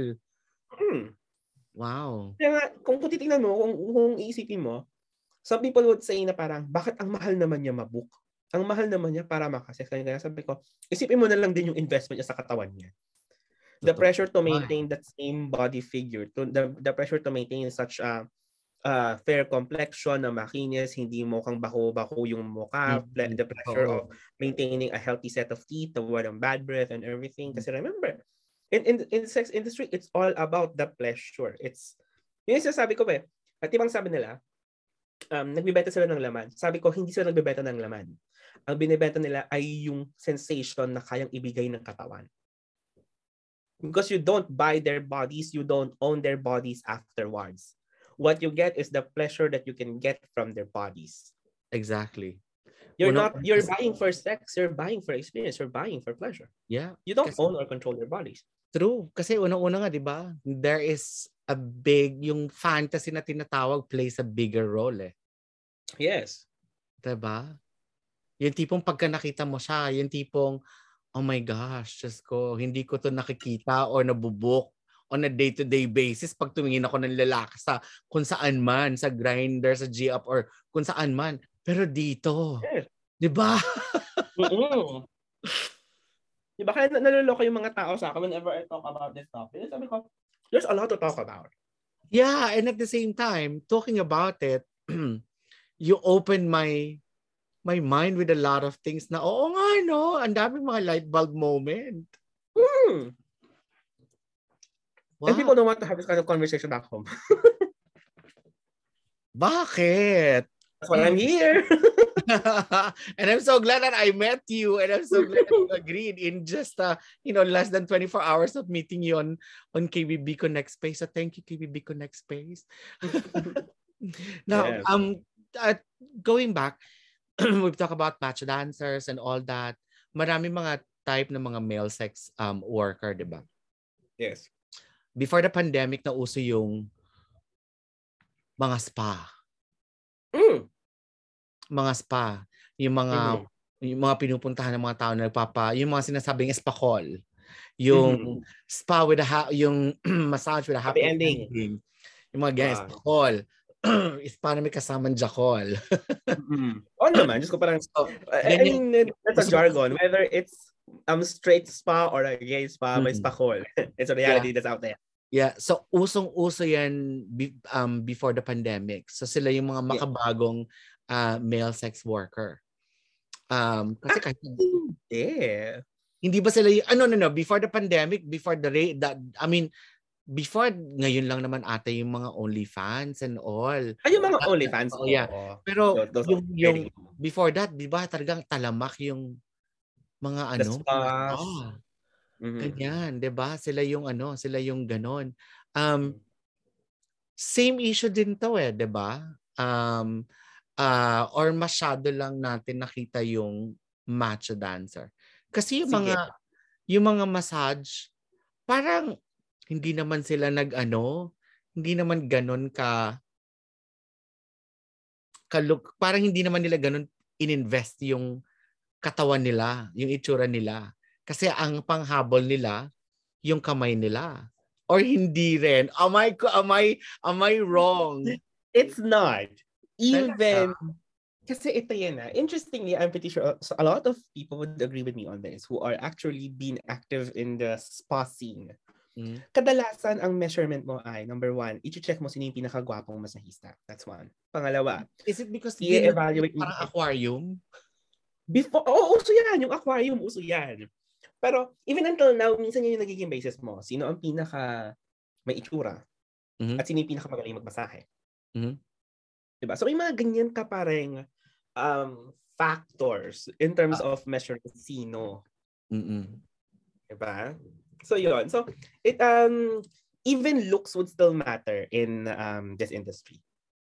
Wow. Kaya nga, kung titingnan mo, kung iisipin mo, some people would say na parang, bakit ang mahal naman niya mabook? Ang mahal naman niya para makasex. Kaya sabi ko, isipin mo na lang din yung investment niya sa katawan niya. The pressure to maintain that same body figure, the pressure to maintain such a fair complexion na makinis, hindi mo kang bako-bako yung mukha, the pressure of maintaining a healthy set of teeth, the walang bad breath and everything. Kasi remember, in the sex industry, it's all about the pleasure. It's, yun yung sinasabi ko at ibang sabi nila, nagbibenta sila ng laman. Sabi ko, hindi sila nagbibenta ng laman. Ang binibenta nila ay yung sensation na kayang ibigay ng katawan. Because you don't buy their bodies, you don't own their bodies afterwards. What you get is the pleasure that you can get from their bodies. Exactly. You're buying for sex, you're buying for experience, you're buying for pleasure. Yeah. You don't own or control their bodies. True. Kasi unang-una nga, di ba? There is yung fantasy na tinatawag plays a bigger role eh. Yes. Diba? Yung tipong pagka nakita mo siya, yung tipong, oh my gosh, just ko, hindi ko to nakikita or nabubuk on a day-to-day basis pag tumingin ako ng lalaki sa kung saan man, sa Grindr, sa G-Up, or kung saan man. Pero dito, yes. Diba? Diba kaya naluloko yung mga tao sa akin whenever I talk about this topic. Sabi ko, there's a lot to talk about. Yeah, and at the same time, talking about it, you open my mind with a lot of things na, oo nga, no? Ang dami mga light bulb moment. Wow. And people don't want to have this kind of conversation back home. Bakit? That's why I'm here. And I'm so glad that I met you, and I'm so glad that you agreed in just less than 24 hours of meeting you on KBB Connect Space. So thank you, KBB Connect Space. Now, Yes. going back, we've talked about match dancers and all that. Marami mga type ng mga male sex worker, di ba? Yes. Before the pandemic, nauso yung mga spa. Mga spa. Yung mga pinupuntahan ng mga tao na yung mga sinasabing spa call. Yung spa with yung massage with a happy ending. Yung mga ganyan, spa call. Spa na may kasamang jakol. Oo naman, just ko parang, I mean, that's a jargon. Whether it's straight spa or a gay spa, may spa call. It's a reality that's out there. Yeah, so usong-uso yan before the pandemic. So sila yung mga makabagong male sex worker. Kasi kahit hindi ba sila yung, before the pandemic, before before ngayon lang naman ata yung mga OnlyFans and all. Yung mga OnlyFans. Yeah. Pero yung before that, di ba talagang talamak yung mga ganyan, di ba? Sila yung ganon. Same issue din to di ba? Or masyado lang natin nakita yung macho dancer. Kasi yung mga massage, parang hindi naman sila hindi naman ganon parang hindi naman nila ganon ininvest yung katawan nila, yung itsura nila. Kasi ang panghabol nila, yung kamay nila. Or hindi rin. Am I wrong? It's not. Even kasi ito yan interestingly, I'm pretty sure a lot of people would agree with me on this who are actually being active in the spa scene. Kadalasan ang measurement mo ay number 1, i-check mo sino yung pinakagwapong masahista. That's one. Pangalawa, is it because i-evaluate parang aquarium? Before, uso yan. Yung aquarium, uso yan. Pero even until now, minsan yun yung nagiging basis mo. Sino ang pinaka may itsura? At sino yung pinaka magaling magmasahe? Diba? So may mga ganyan ka parang factors in terms of measuring sino. Diba? So yun. So it even looks would still matter in this industry.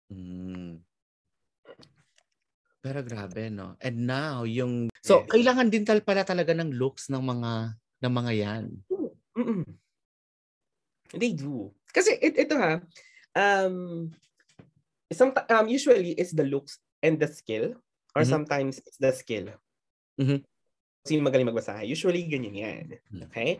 Pero grabe, no? And now, so, kailangan din pala talaga ng looks ng mga yan. They do. Kasi ito usually it's the looks and the skill, or sometimes it's the skill. Sino magaling magmasahe. Usually, ganyan yan. Okay?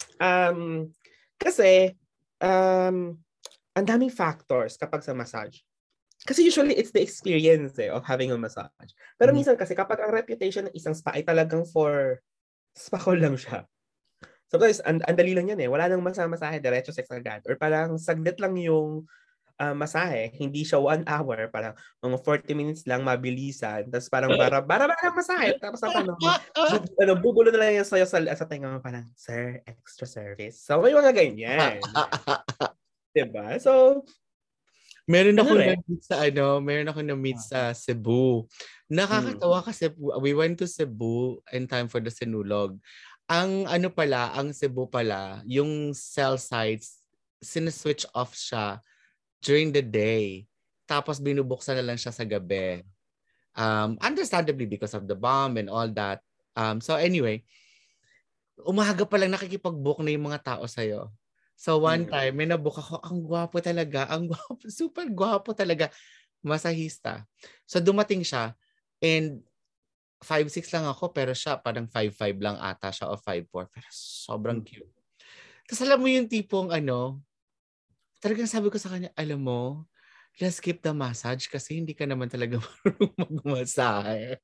Kasi, ang daming factors kapag sa massage. Kasi usually, it's the experience of having a massage. Pero minsan kasi, kapag ang reputation ng isang spa ay talagang for spa ko lang siya. Sometimes, ang dali lang yan Wala nang masahe, diretso sex agad. Or parang saglit lang yung masahe. Hindi siya 1 hour. Parang mga 40 minutes lang, mabilisan. Tapos parang bara masahe. Tapos bubulo na lang yan sa'yo sa tenga mo. Parang, sir, extra service. So, may mga ganyan. Diba? So, meron ako na-meet sa Cebu. Nakakatawa kasi we went to Cebu in time for the Sinulog. Ang Cebu pala, yung cell sites, sineswitch off siya during the day. Tapos binubuksan na lang siya sa gabi. Understandably because of the bomb and all that. So anyway, umaga pa lang nakikipag-book na yung mga tao sa'yo. So one time, may nabook ako, ang gwapo talaga, super gwapo talaga, masahista. So dumating siya, and 5'6" lang ako, pero siya parang 5'5" lang ata siya o 5'4", pero sobrang cute. Tapos alam mo yung tipong talagang sabi ko sa kanya, alam mo, let's skip the massage kasi hindi ka naman talaga marunong magmasahe.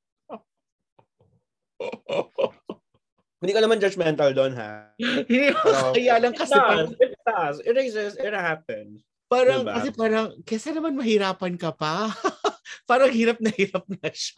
Hindi ka naman judgmental doon, ha? Kaya lang kasi it exists, it happens. Parang, diba? Kasi parang, kesa naman mahirapan ka pa. Parang hirap na siya.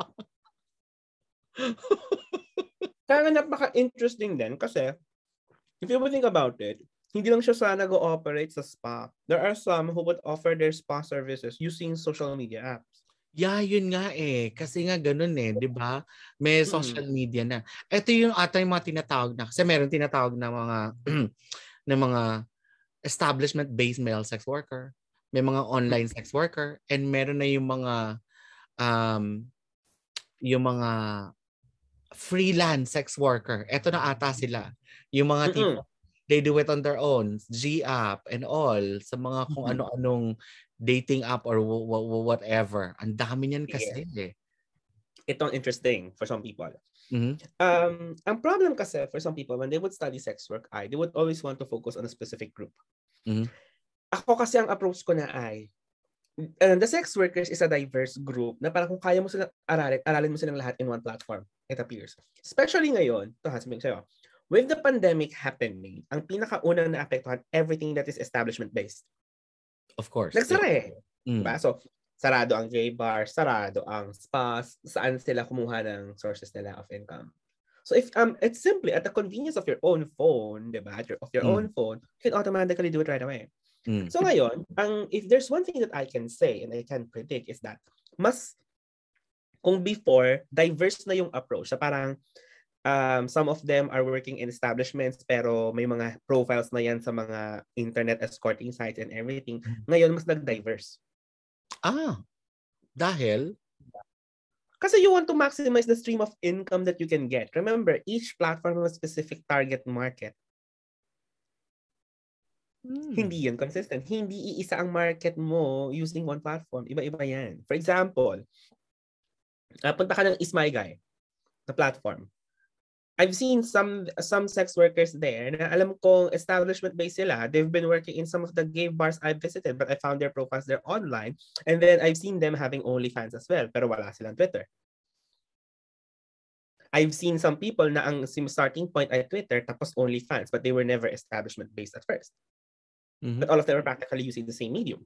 Kaya napaka-interesting din kasi, if you would think about it, hindi lang siya sana nag-ooperate sa spa. There are some who would offer their spa services using social media apps. Yeah, yun nga Kasi nga ganun di ba? May social media na. Ito yung yung mga tinatawag na. Kasi meron tinatawag na mga na mga establishment-based male sex worker. may mga online sex worker, and meron na um, yung mga freelance sex worker. Ito na ata sila. Yung mga tipo, they do it on their own, G-app and all, sa mga kung ano-anong dating app or whatever. Ang dami niyan kasi Ito ang interesting for some people. Mm-hmm. Ang problem kasi for some people, when they would study sex work, they would always want to focus on a specific group. Mm-hmm. Ako kasi ang approach ko na the sex workers is a diverse group na parang kung kaya mo silang aralin mo silang lahat in one platform, it appears. Especially ngayon, sabihin sa'yo, with the pandemic happening, ang pinakaunang naapektuhan everything that is establishment-based. Of course. Nagsara Diba? So, sarado ang gay bar, sarado ang spas, saan sila kumuha ng sources nila of income. So if it's simply at the convenience of your own phone, diba? Of your own phone, you can automatically do it right away. So ngayon, if there's one thing that I can say and I can predict is that kung before, diverse na yung approach. So parang some of them are working in establishments pero may mga profiles na yan sa mga internet escorting sites and everything. Ngayon, mas nag-diverse. Dahil? Kasi you want to maximize the stream of income that you can get. Remember, each platform has a specific target market. Hindi yun consistent. Hindi iisa ang market mo using one platform. Iba-iba yan. For example, punta ka ng Is My Guy na platform. I've seen some sex workers there na alam kong establishment-based sila. They've been working in some of the gay bars I've visited, but I found their profiles there online. And then I've seen them having OnlyFans as well, pero wala silang Twitter. I've seen some people na ang starting point ay Twitter tapos OnlyFans, but they were never establishment-based at first. But all of them are practically using the same medium.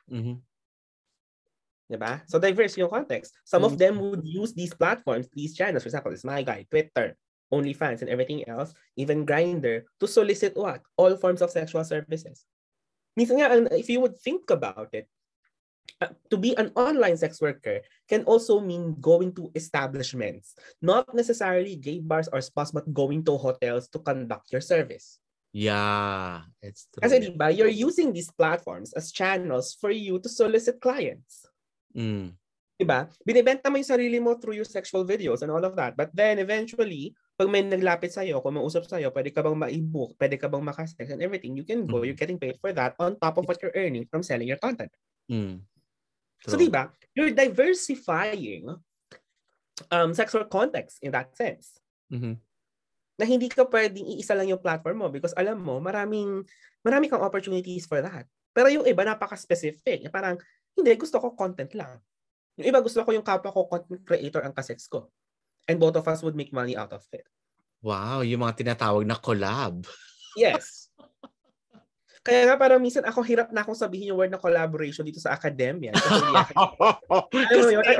Diba? So diverse yung context. Some of them would use these platforms, these channels, for example, Is My Guy, Twitter, OnlyFans, and everything else, even Grindr, to solicit what? All forms of sexual services. Minsan nga, if you would think about it, to be an online sex worker can also mean going to establishments, not necessarily gay bars or spas, but going to hotels to conduct your service. Yeah, it's true. Kasi diba, you're using these platforms as channels for you to solicit clients. Diba? Binibenta mo yung sarili mo through your sexual videos and all of that. But then eventually, pag may naglapit sa'yo, kung mausap sa'yo, pwede ka bang ma-book, pwede ka bang makasex and everything, you can go, you're getting paid for that on top of what you're earning from selling your content. So diba, you're diversifying sexual context in that sense. Na hindi ka pwedeng iisa lang yung platform mo because alam mo, marami kang opportunities for that. Pero yung iba, napaka-specific. Parang, hindi, gusto ko content lang. Yung iba, gusto ko yung kapwa ko content creator ang kasex ko. And both of us would make money out of it. Wow, yung mga tinatawag na collab. Yes. Kaya nga parang minsan ako hirap na akong sabihin yung word na collaboration dito sa academia. Alam mo yun?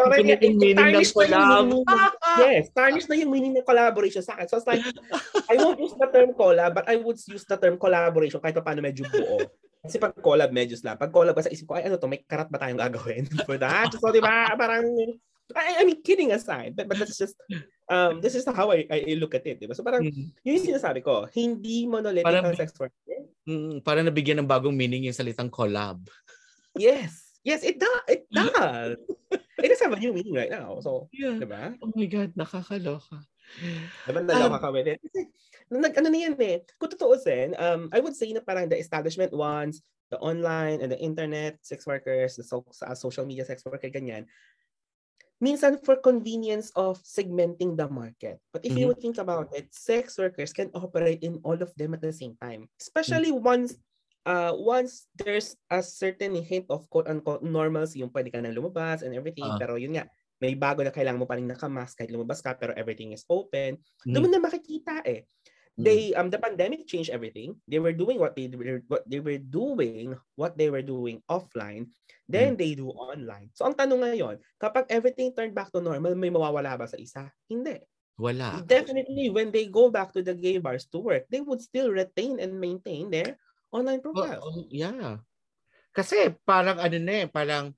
Tarnish na yung meaning ng collaboration sa akin. So it's like, I won't use the term collab, but I would use the term collaboration kahit pa paano medyo buo. Kasi pag collab, medyo slap. Pag collab ka sa isip ko, ay ano to, may karat ba tayong gagawin for that? So diba, parang, I mean, kidding aside, but that's just, this is how I look at it. Diba? So parang, yun yung sinasabi ko, hindi monolithic ang sex work. Para nabigyan ng bagong meaning yung salitang collab. Yes, it does. It does have a new meaning right now. So, diba? Oh my God, nakakaloka. Diba naloka ka with it? Ano na yan eh. Kung tutuusin, I would say na parang the establishment ones, the online and the internet sex workers, the social media sex worker, ganyan, minsan for convenience of segmenting the market. But if you would think about it, sex workers can operate in all of them at the same time. Especially once there's a certain hint of quote-unquote normalcy, yung pwede ka nang lumabas and everything. Pero yun nga, may bago na kailangan mo pa rin nakamask kahit lumabas ka, pero everything is open. Doon mo na makikita eh. The pandemic changed everything. They were doing what they were doing offline. Then they do online. So ang tanong ngayon, kapag everything turned back to normal, may mawawala ba sa isa? Hindi. Wala. Definitely, when they go back to the gay bars to work, they would still retain and maintain their online profiles. Yeah. Kasi parang ano na eh, parang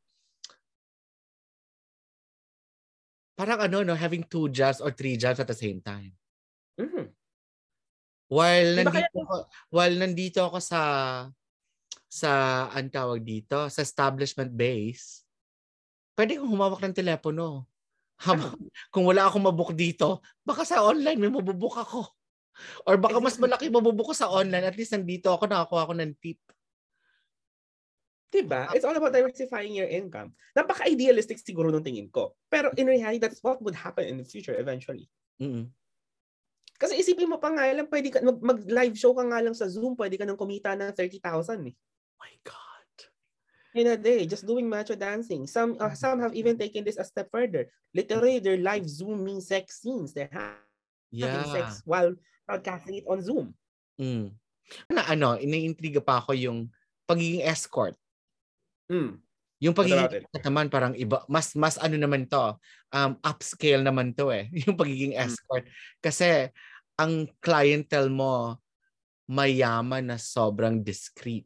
having 2 jobs or 3 jobs at the same time. While nandito ako sa ang tawag dito, sa establishment base, pwede kong humawak ng telepono. Kung wala akong mabook dito, baka sa online may mabubook ako. Or baka mas malaki mabubook ko sa online, at least nandito ako, nakakuha ako ng tip. Diba? It's all about diversifying your income. Napaka-idealistic siguro nung tingin ko. Pero in reality, that's what would happen in the future eventually. Mm-mm. Kasi isipin mo pa nga lang, pwede ka mag-live show ka nga lang sa Zoom, pwede ka nang kumita ng 30,000 eh. My God. In a day, just doing macho dancing. Some have even taken this a step further. Literally, they're live Zooming sex scenes. They're having sex while broadcasting it on Zoom. Iniintriga pa ako yung pagiging escort. Yung pagiging naman parang iba, mas ano naman to, upscale naman to eh, yung pagiging escort. Kasi ang clientele mo mayaman na sobrang discreet.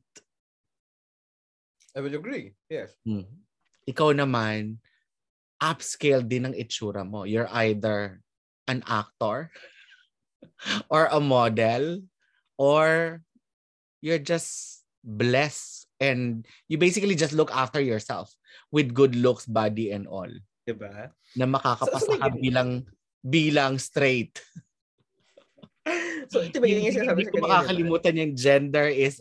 I will agree. Yes. Ikaw naman, upscale din ang itsura mo. You're either an actor or a model, or you're just blessed and you basically just look after yourself with good looks, body, and all. Diba? Na makakapasa ka bilang straight. So, diba yung sinasabi sa kanina? Hindi ko makakalimutan yung gender is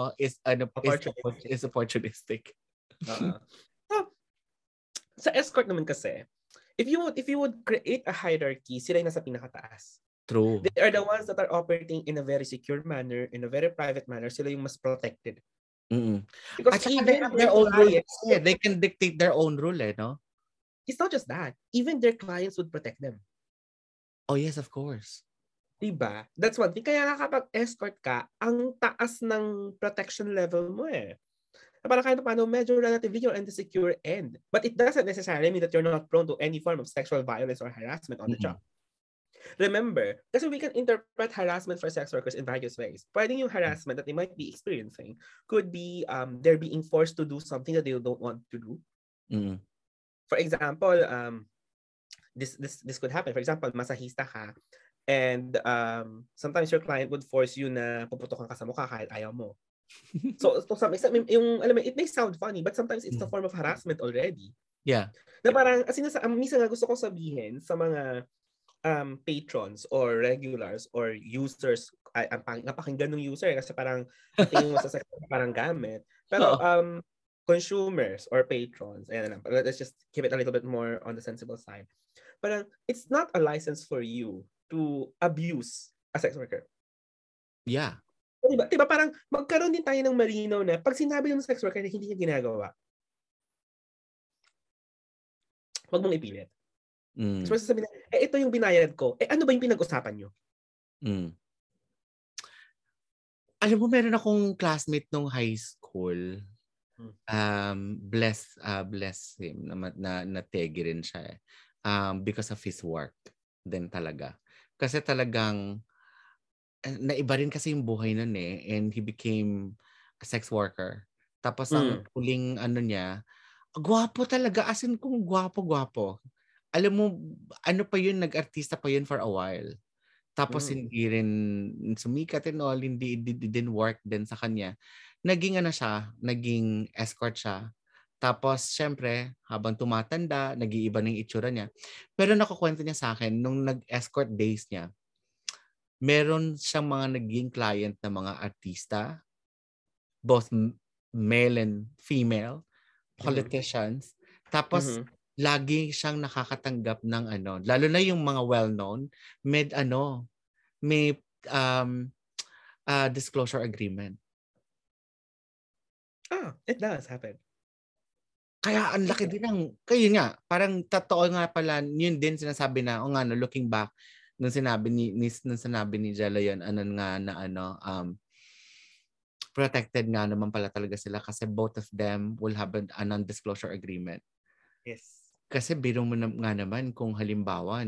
opportunistic. So, sa escort naman kasi, if you would create a hierarchy, sila yung nasa pinakataas. True. They are the ones that are operating in a very secure manner, in a very private manner. Sila yung mas protected. Because even they have their own rules. Yeah, they can dictate their own rule, no? It's not just that. Even their clients would protect them. Oh, yes, of course. Diba? That's one thing. Kaya kapag escort ka, ang taas ng protection level mo eh. Parang kahit paano, medyo relatively you're on the secure end. But it doesn't necessarily mean that you're not prone to any form of sexual violence or harassment on the job. Remember, kasi we can interpret harassment for sex workers in various ways. Pwedeng yung harassment that they might be experiencing could be they're being forced to do something that they don't want to do. For example, this could happen. For example, masahista ka, and sometimes your client would force you na puputokan ka sa mukha kahit ayaw mo. So to some extent, it may sound funny, but sometimes it's a form of harassment already. Yeah. Na parang, minsan nga gusto ko sabihin sa mga patrons or regulars or users, napakinggan ng user kasi parang tingin mo sa parang gamit. Pero consumers or patrons, let's just keep it a little bit more on the sensible side. Parang it's not a license for you to abuse a sex worker. Yeah. Diba parang magkaroon din tayo ng malinaw na pag sinabi ng sex worker na hindi niya ginagawa, wag mong ipilit. So sasabihin na, ito yung binayad ko. Ano ba yung pinag-usapan nyo? Alam mo, meron akong classmate nung high school. Bless him na tegi rin siya because of his work din talaga. Kasi talagang naiba rin kasi yung buhay nun and he became a sex worker. Tapos ang huling niya, gwapo talaga, as in kung gwapo. Alam mo, pa yun, nag-artista pa yun for a while. Tapos hindi rin sumikat and all, hindi didn't work din sa kanya. Naging naging escort siya. Tapos syempre, habang tumatanda, nag-iiba ng itsura niya. Pero nakukwento niya sa akin, nung nag-escort days niya, meron siyang mga naging client na mga artista, both male and female, politicians. Tapos lagi siyang nakakatanggap ng lalo na yung mga well-known, may disclosure agreement. It does happen. Kaya ang laki din kayo nga, parang totoo nga pala, yun din sinasabi na, looking back, nung sinabi ni Jello yun, protected nga naman pala talaga sila kasi both of them will have a non-disclosure agreement. Yes. Kasi biro mo nga naman kung halimbawa,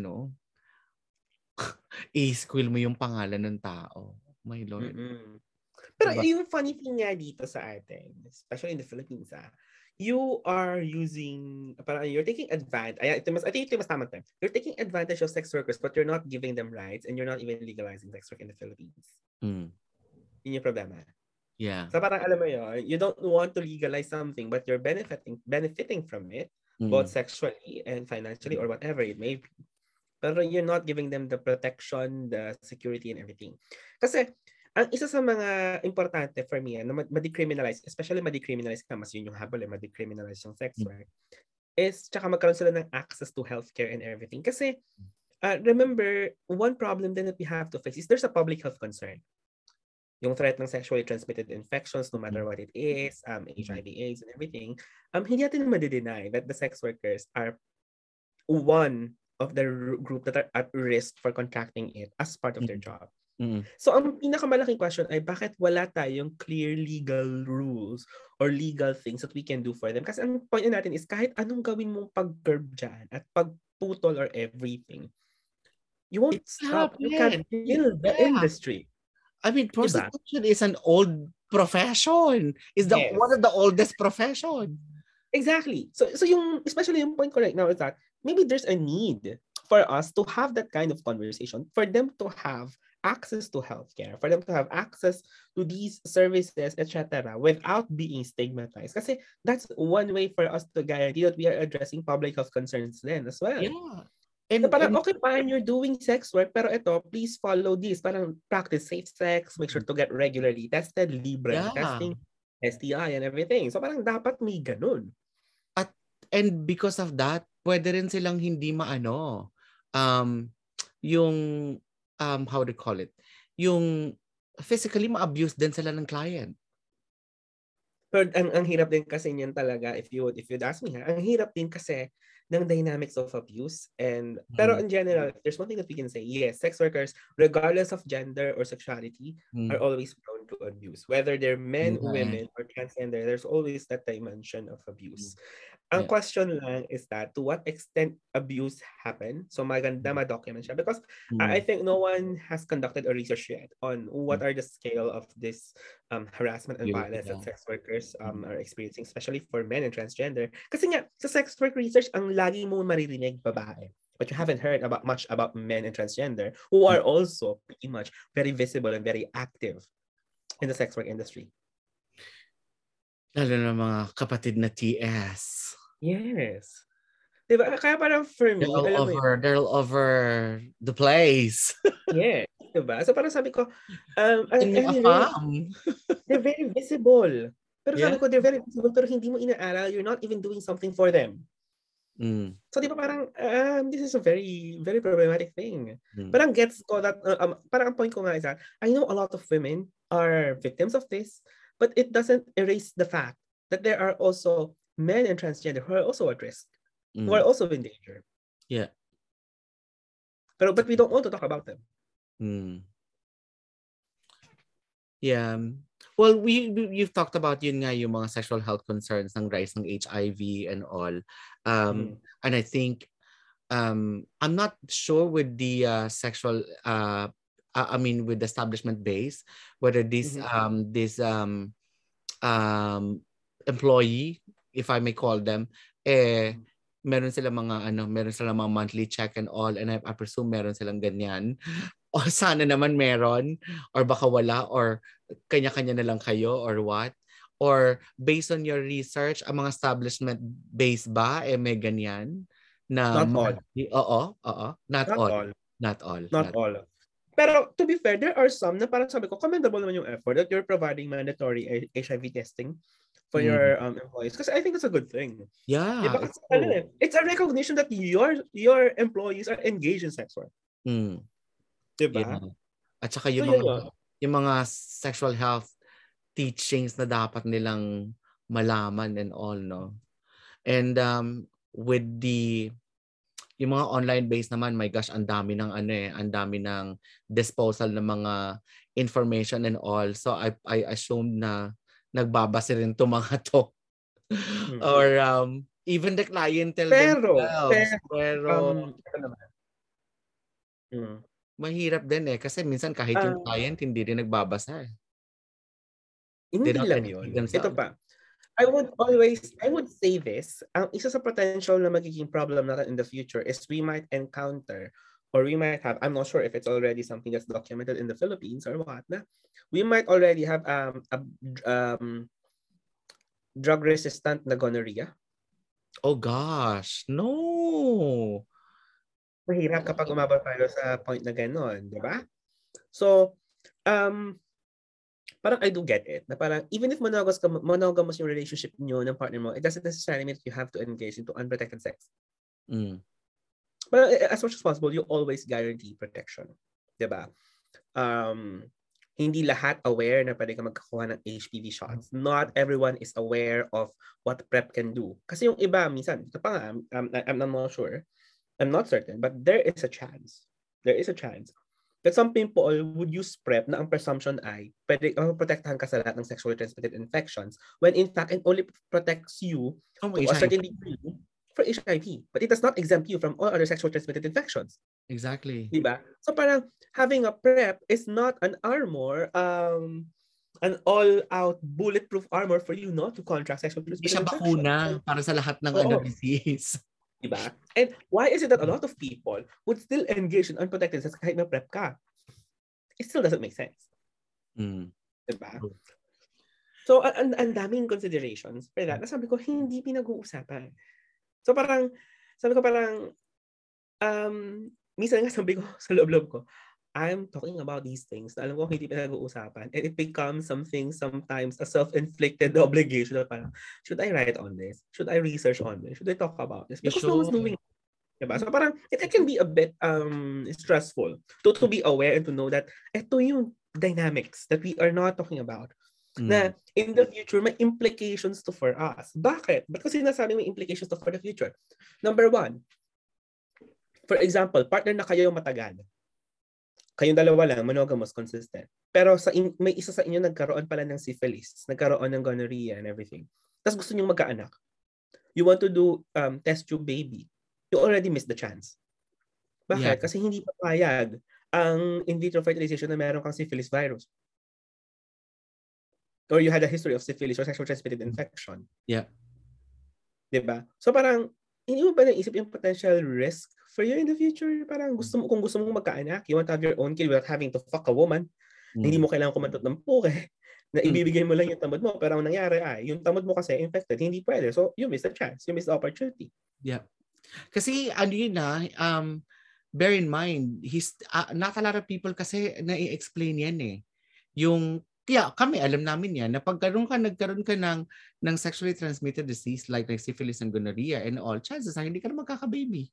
i-squill mo yung pangalan ng tao. My Lord. Pero yung funny thing nga dito sa atin, especially in the Philippines, you are you're taking advantage. I think ito mas tamang term. You're taking advantage of sex workers, but you're not giving them rights, and you're not even legalizing sex work in the Philippines. Yun yung problema. Yeah. So parang alam mo yun, you don't want to legalize something but you're benefiting from it, both Mm. sexually and financially or whatever it may be. Pero you're not giving them the protection, the security and everything. Kasi ang isa sa mga importante for me na ma-decriminalize, especially ma-decriminalize ka, mas yun yung habol ma-decriminalize yung sex work, is tsaka magkaroon sila ng access to healthcare and everything. Kasi remember, one problem then that we have to face is there's a public health concern. Yung threat ng sexually transmitted infections, no matter what it is, HIV, AIDS, and everything, hindi natin madi-deny that the sex workers are one of the group that are at risk for contracting it as part of their job. So ang pinakamalaking question ay bakit wala tayong clear legal rules or legal things that we can do for them? Kasi ang point natin is kahit anong gawin mong pag-curb dyan at pagputol or everything, you won't stop. You can't kill the industry. I mean, prostitution is an old profession. It's one of the oldest profession. Exactly. So yung, especially yung point ko right now is that maybe there's a need for us to have that kind of conversation, for them to have access to healthcare, for them to have access to these services, etc., without being stigmatized. Kasi that's one way for us to guarantee that we are addressing public health concerns then as well. Yeah. So parang, okay, fine, you're doing sex work, pero ito, please follow this. Parang practice safe sex, make sure to get regularly tested, libre testing, STI and everything. So parang dapat may ganun. And because of that, pwede rin silang hindi maano, yung, how do you call it? Yung physically ma-abuse din sila ng client. Pero ang hirap din kasi niyan talaga, if you'd ask me, ang hirap din kasi ng dynamics of abuse. And pero in general, there's one thing that we can say, yes, sex workers, regardless of gender or sexuality, are always prone to abuse. Whether they're men, women, or transgender, there's always that dimension of abuse. Ang question lang is that to what extent abuse happened. So maganda ma-document siya because I think no one has conducted a research yet on what are the scale of this harassment and violence that sex workers are experiencing, especially for men and transgender. Kasi nga, sa sex work research, ang lagi mo maririnig babae. But you haven't heard much about men and transgender who are also pretty much very visible and very active in the sex work industry. Lalo na mga kapatid na TS. Yes. Diba? Kaya parang for me, they're all over the place. Yeah. Diba? So parang sabi ko, they're very visible. Pero sabi ko, they're very visible pero hindi mo inaaral, you're not even doing something for them. So di ba parang, this is a very, very problematic thing. Parang gets ko that, parang ang point ko nga is that, I know a lot of women are victims of this, but it doesn't erase the fact that there are also men and transgender who are also at risk, who are also in danger. Yeah. But we don't want to talk about them. Yeah. Well, you've talked about yun nga yung mga sexual health concerns ng rise ng HIV and all. And I think I'm not sure with the sexual with the establishment base whether this employee, if I may call them, meron sila mga monthly check and all, and I presume meron silang ganyan. O sana naman meron, or baka wala, or kanya-kanya na lang kayo, or what? Or based on your research, ang mga establishment base ba may ganyan? Na not all. Not all. Pero to be fair, there are some na parang sabi ko, commendable naman yung effort that you're providing mandatory HIV testing for your employees. Because I think that's a good thing. Yeah. Diba? It's a recognition that your employees are engaged in sex work. Diba? Yeah. At saka yung mga sexual health teachings na dapat nilang malaman and all, no? And with yung mga online based naman, my gosh, ang dami ng disposal ng mga information and all. So I assume na nagbabase rin to mga to. Or even the clientele themselves. Pero mahirap din kasi minsan kahit yung client hindi rin nagbabasa. Hindi lang yun. Ito pa. I would say this, ang isa sa potential na magiging problem natin in the future is we might encounter or we might have, I'm not sure if it's already something that's documented in the Philippines or what, na we might already have um, drug-resistant na gonorrhea. Oh gosh, no. Mahirap kapag umabot tayo sa point na gano'n, di ba? So, parang I do get it. Na parang, even if monogamous yung relationship nyo ng partner mo, it doesn't necessarily mean that you have to engage into unprotected sex. But as much as possible, you always guarantee protection. Diba? Hindi lahat aware na pwede ka magkakuha ng HPV shots. Not everyone is aware of what PrEP can do. Kasi yung iba, minsan, ito pa nga, I'm not sure, I'm not certain, but there is a chance that some people would use PrEP na ang presumption ay pwede protektahan ka sa lahat ng sexually transmitted infections when in fact it only protects you to a certain degree for HIV. But it does not exempt you from all other sexually transmitted infections. Exactly. Diba? So parang having a PrEP is not an armor, an all-out bulletproof armor for you not to contract sexually transmitted infections. Hindi siya bakuna para sa lahat ng disease. Diba? And why is it that a lot of people would still engage in unprotected sex kahit may PrEP ka? It still doesn't make sense. Diba? So, ang daming considerations for that. Nasabi ko, hindi pinag-uusapan. So, sabi ko minsan nga sabi ko sa loob-loob ko, I'm talking about these things na alam ko hindi pinag-uusapan, and it becomes something sometimes a self-inflicted obligation na parang, should I write on this? Should I research on this? Should I talk about this? Because no one's doing it. Diba? So parang it can be a bit stressful to be aware and to know that ito yung dynamics that we are not talking about. Na in the future, may implications to for us. Bakit? Ba't ko sinasabi may implications to for the future? Number one, for example, partner na kayo matagal. Kayong dalawa lang, monogamous, consistent. Pero may isa sa inyo nagkaroon pala ng syphilis, nagkaroon ng gonorrhea and everything. Tapos gusto nyo magkaanak. You want to do test tube baby. You already missed the chance. Bakit? Yeah. Kasi hindi papayag ang in vitro fertilization na meron kang syphilis virus. Or you had a history of syphilis or sexual transmitted infection. Yeah. Diba? So parang, hindi mo ba naisip yung potential risk for you in the future? Parang kung gusto mong magkaanak, you want to have your own kid without having to fuck a woman. Hindi mo kailangan kumantot ng puke. Na ibibigay mo lang yung tamad mo. Pero ang nangyari ay, yung tamad mo kasi infected, hindi pwede. So, you missed the chance. You missed the opportunity. Yeah. Kasi, bear in mind, not a lot of people kasi na-explain yan eh. Kami, alam namin yan, na nagkaroon ka ng sexually transmitted disease like syphilis and gonorrhea and all, chances hindi ka na magkaka-baby.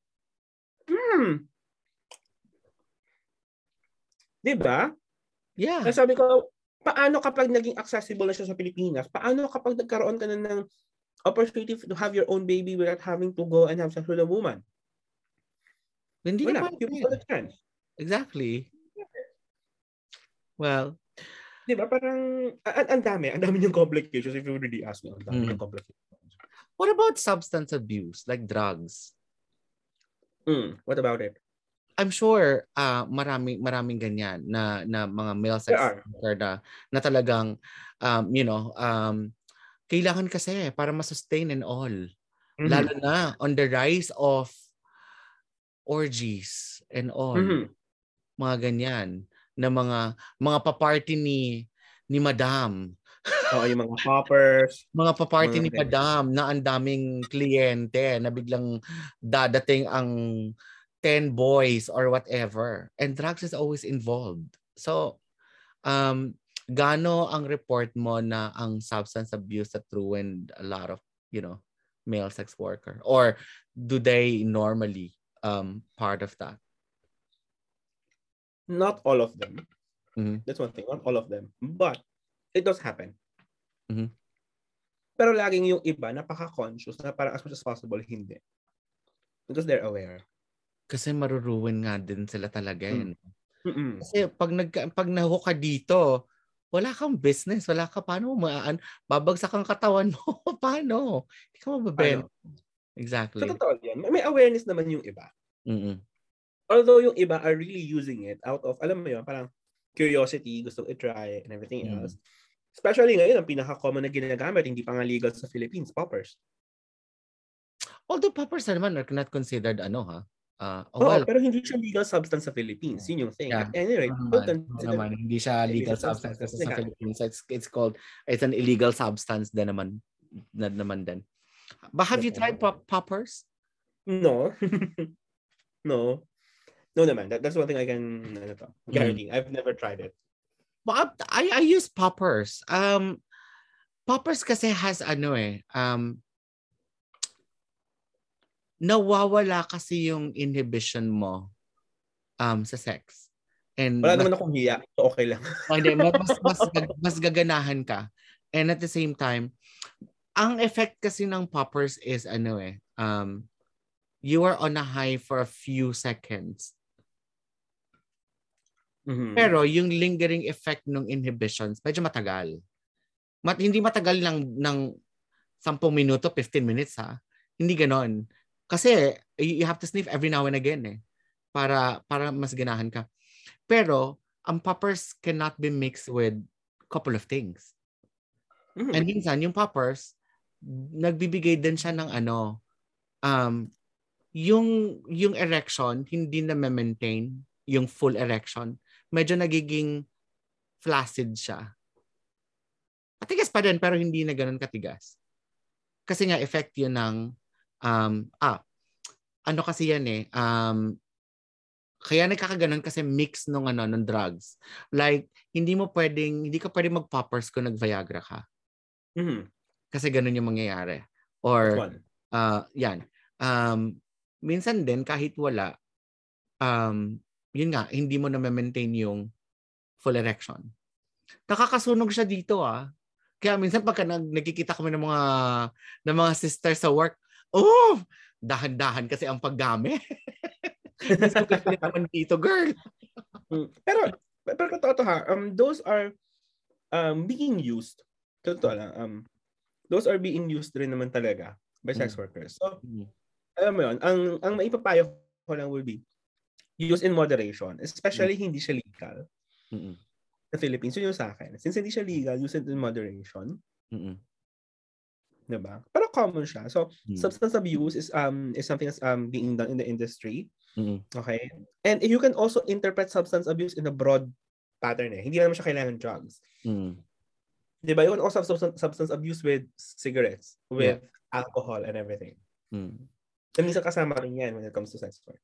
Diba? Yeah. Sabi ko, paano kapag naging accessible na siya sa Pilipinas? Paano kapag nagkaroon ka na ng opportunity to have your own baby without having to go and have sex with a woman? Hindi Wala. naman. You have a chance. Exactly. Well, diba? Parang, ang dami yung complications if you really ask me. Ang dami yung complications. What about substance abuse, like drugs? What about it? I'm sure maraming ganyan na mga male sex worker na talagang kailangan kasi para ma-sustain and all. Lalo na on the rise of orgies and all. Mga ganyan na mga pa-party ni Madam. Oo, yung mga poppers. Mga pa-party ni Madam na ang daming kliyente na biglang dadating ang 10 boys or whatever. And drugs is always involved. So, gaano ang report mo na ang substance abuse that ruined a lot of, male sex worker? Or do they normally part of that? Not all of them. That's one thing. Not all of them. But it does happen. Pero laging yung iba, napaka-conscious na parang as much as possible, hindi. Because they're aware. Kasi maruruin nga din sila talaga yun. Kasi pag nahook ka dito, wala kang business, wala ka paano babagsak ang katawan mo. Paano? Hindi ka mababenta. Exactly. So totoo yan. May awareness naman yung iba. Although yung iba are really using it out of, alam mo yun, parang curiosity, gusto i-try and everything else. Especially ngayon, ang pinaka-common na ginagamit, hindi pa nga legal sa Philippines, poppers. Although poppers naman are not considered Well, pero hindi siya legal substance sa Philippines. Yun yung thing. yeah. At any rate, Oo we'll naman. consider Hindi siya legal illegal substance substance. kasi Kasi sa nga, Philippines. It's an illegal substance din naman. Din. But have you tried poppers? no. No. No naman. That's one thing I can guarantee. I've never tried it. But I use poppers. Poppers kasi has nawawala kasi yung inhibition mo sa sex. And Wala naman akong hiya. So okay lang. hindi, mas gaganahan ka. And at the same time, ang effect kasi ng poppers is you are on a high for a few seconds. Mm-hmm. Pero yung lingering effect ng inhibitions, medyo matagal. Hindi matagal ng 10 minuto, 15 minutes ha. Hindi ganon. Kasi you have to sniff every now and again para mas ganahan ka. Pero ang poppers cannot be mixed with couple of things. Mm-hmm. And minsan yung poppers nagbibigay din siya ng yung erection hindi na maintain yung full erection. Medyo nagiging flaccid siya. Matigas pa din pero hindi na ganoon katigas. Kasi nga effect yun ng kasi yan kaya nagkakaganon kasi mix ng drugs. Like hindi ka pwedeng mag-poppers kung nag-Viagra ka. Mm-hmm. Kasi ganun yung mangyayari. Or yan. Minsan din kahit wala yun nga hindi mo na maintain yung full erection. Nakakasunog siya dito Kaya minsan pagka nagkikita kami ng mga sisters sa work, dahan-dahan kasi ang paggamit. Minsan naman dito, girl. Pero totoo to those are being used. Totoo lang. Those are being used rin naman talaga by sex workers. So, alam mo yun, ang maipapayo ko lang will be use in moderation, especially hindi siya legal. Sa Philippines, yun yung sa akin. Since hindi siya legal, use it in moderation. Diba? Pero common siya. So, substance abuse is something that's being done in the industry. Okay? And you can also interpret substance abuse in a broad pattern Hindi naman siya kailangan drugs. Diba? You can also have substance abuse with cigarettes, with alcohol and everything. And minsan kasama rin yan when it comes to sex work.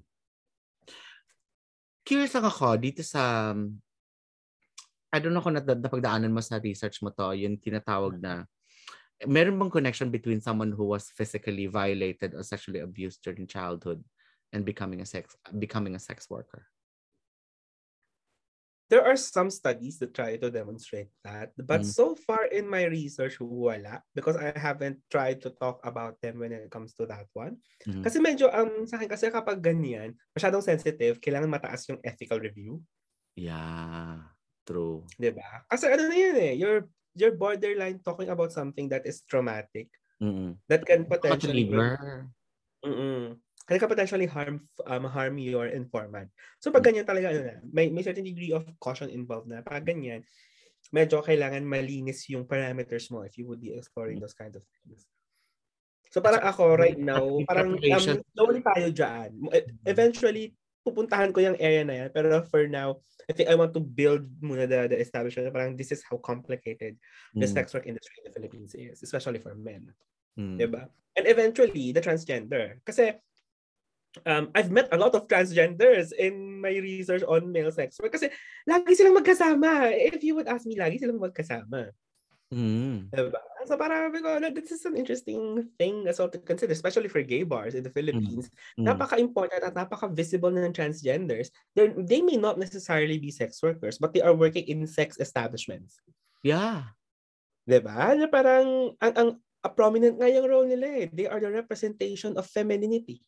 Curious lang ako dito sa I don't know kung napagdaanan mo sa research mo to, yung tinatawag na meron bang connection between someone who was physically violated or sexually abused during childhood and becoming a sex worker? There are some studies that try to demonstrate that, but so far in my research, wala, because I haven't tried to talk about them when it comes to that one. Kasi medyo sa akin kasi kapag ganyan, masyadong sensitive, kailangan mataas yung ethical review. Yeah, true. Diba? Kasi ano na yun you're borderline talking about something that is traumatic. That can potentially harm your informant. So pag ganyan talaga may certain degree of caution involved na pag ganyan, medyo kailangan malinis yung parameters mo if you would be exploring those kinds of things. So parang ako right now, parang slowly tayo dyan. Eventually, pupuntahan ko yung area na yan. Pero for now, I think I want to build muna the establishment. Parang this is how complicated the sex work industry in the Philippines is, especially for men. Diba? And eventually, the transgender. Kasi I've met a lot of transgenders in my research on male sex work. Kasi lagi silang magkasama. If you would ask me, lagi silang magkasama. Diba? So parang this is an interesting thing as well to consider, especially for gay bars in the Philippines. Napaka-important at napaka-visible ng transgenders. They may not necessarily be sex workers, but they are working in sex establishments. Yeah. Diba? Na parang ang prominent nga yung role nila They are the representation of femininity.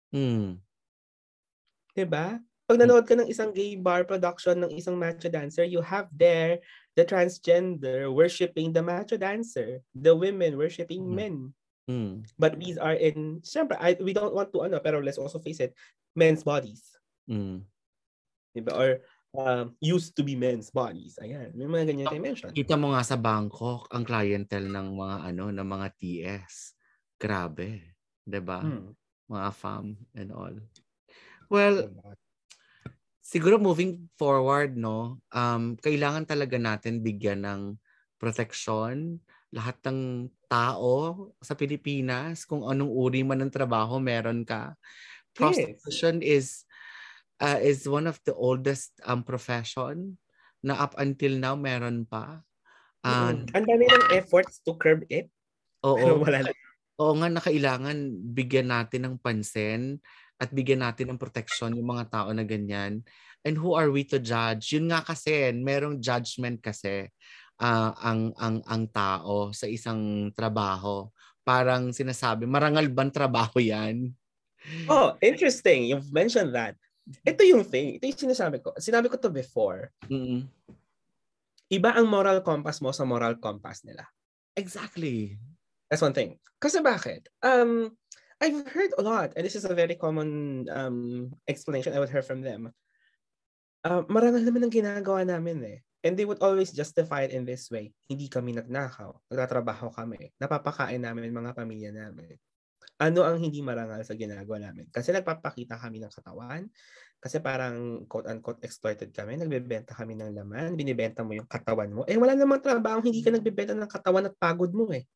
Diba? Pag nanood ka ng isang gay bar production ng isang macho dancer, you have there the transgender worshiping the macho dancer, the women worshiping men. But these are syempre, we don't want to pero let's also face it, men's bodies. Diba? Or used to be men's bodies. Ayan, may mga ganyan dimension. Kita mo nga sa Bangkok ang clientele ng mga TS. Grabe, 'di ba? Mga fam and all. Well, Diba? siguro moving forward, no, kailangan talaga natin bigyan ng proteksyon lahat ng tao sa Pilipinas, kung anong uri man ng trabaho meron ka. Yes. Prostitution is one of the oldest profession na up until now meron pa. Mm-mm. And Ang dami ng efforts to curb it. Pero oo, wala na. oo nga na kailangan bigyan natin ng pansin at bigyan natin ng proteksyon yung mga tao na ganyan. And who are we to judge? Yun nga kasi, merong judgment kasi ang tao sa isang trabaho. Parang sinasabi, marangal bang trabaho yan? Oh, interesting. You've mentioned that. Ito yung thing. Ito yung sinasabi ko. Sinabi ko to before. Mm-mm. Iba ang moral compass mo sa moral compass nila. Exactly. That's one thing. Kasi bakit? I've heard a lot, and this is a very common explanation I would hear from them. Marangal naman ang ginagawa namin eh. And they would always justify it in this way. Hindi kami nagnakaw. Nagtatrabaho kami. Napapakain namin yung mga pamilya namin. Ano ang hindi marangal sa ginagawa namin? Kasi nagpapakita kami ng katawan. Kasi parang quote-unquote exploited kami. Nagbebenta kami ng laman. Binibenta mo yung katawan mo. Eh wala namang trabaho. Hindi ka nagbebenta ng katawan at pagod mo eh.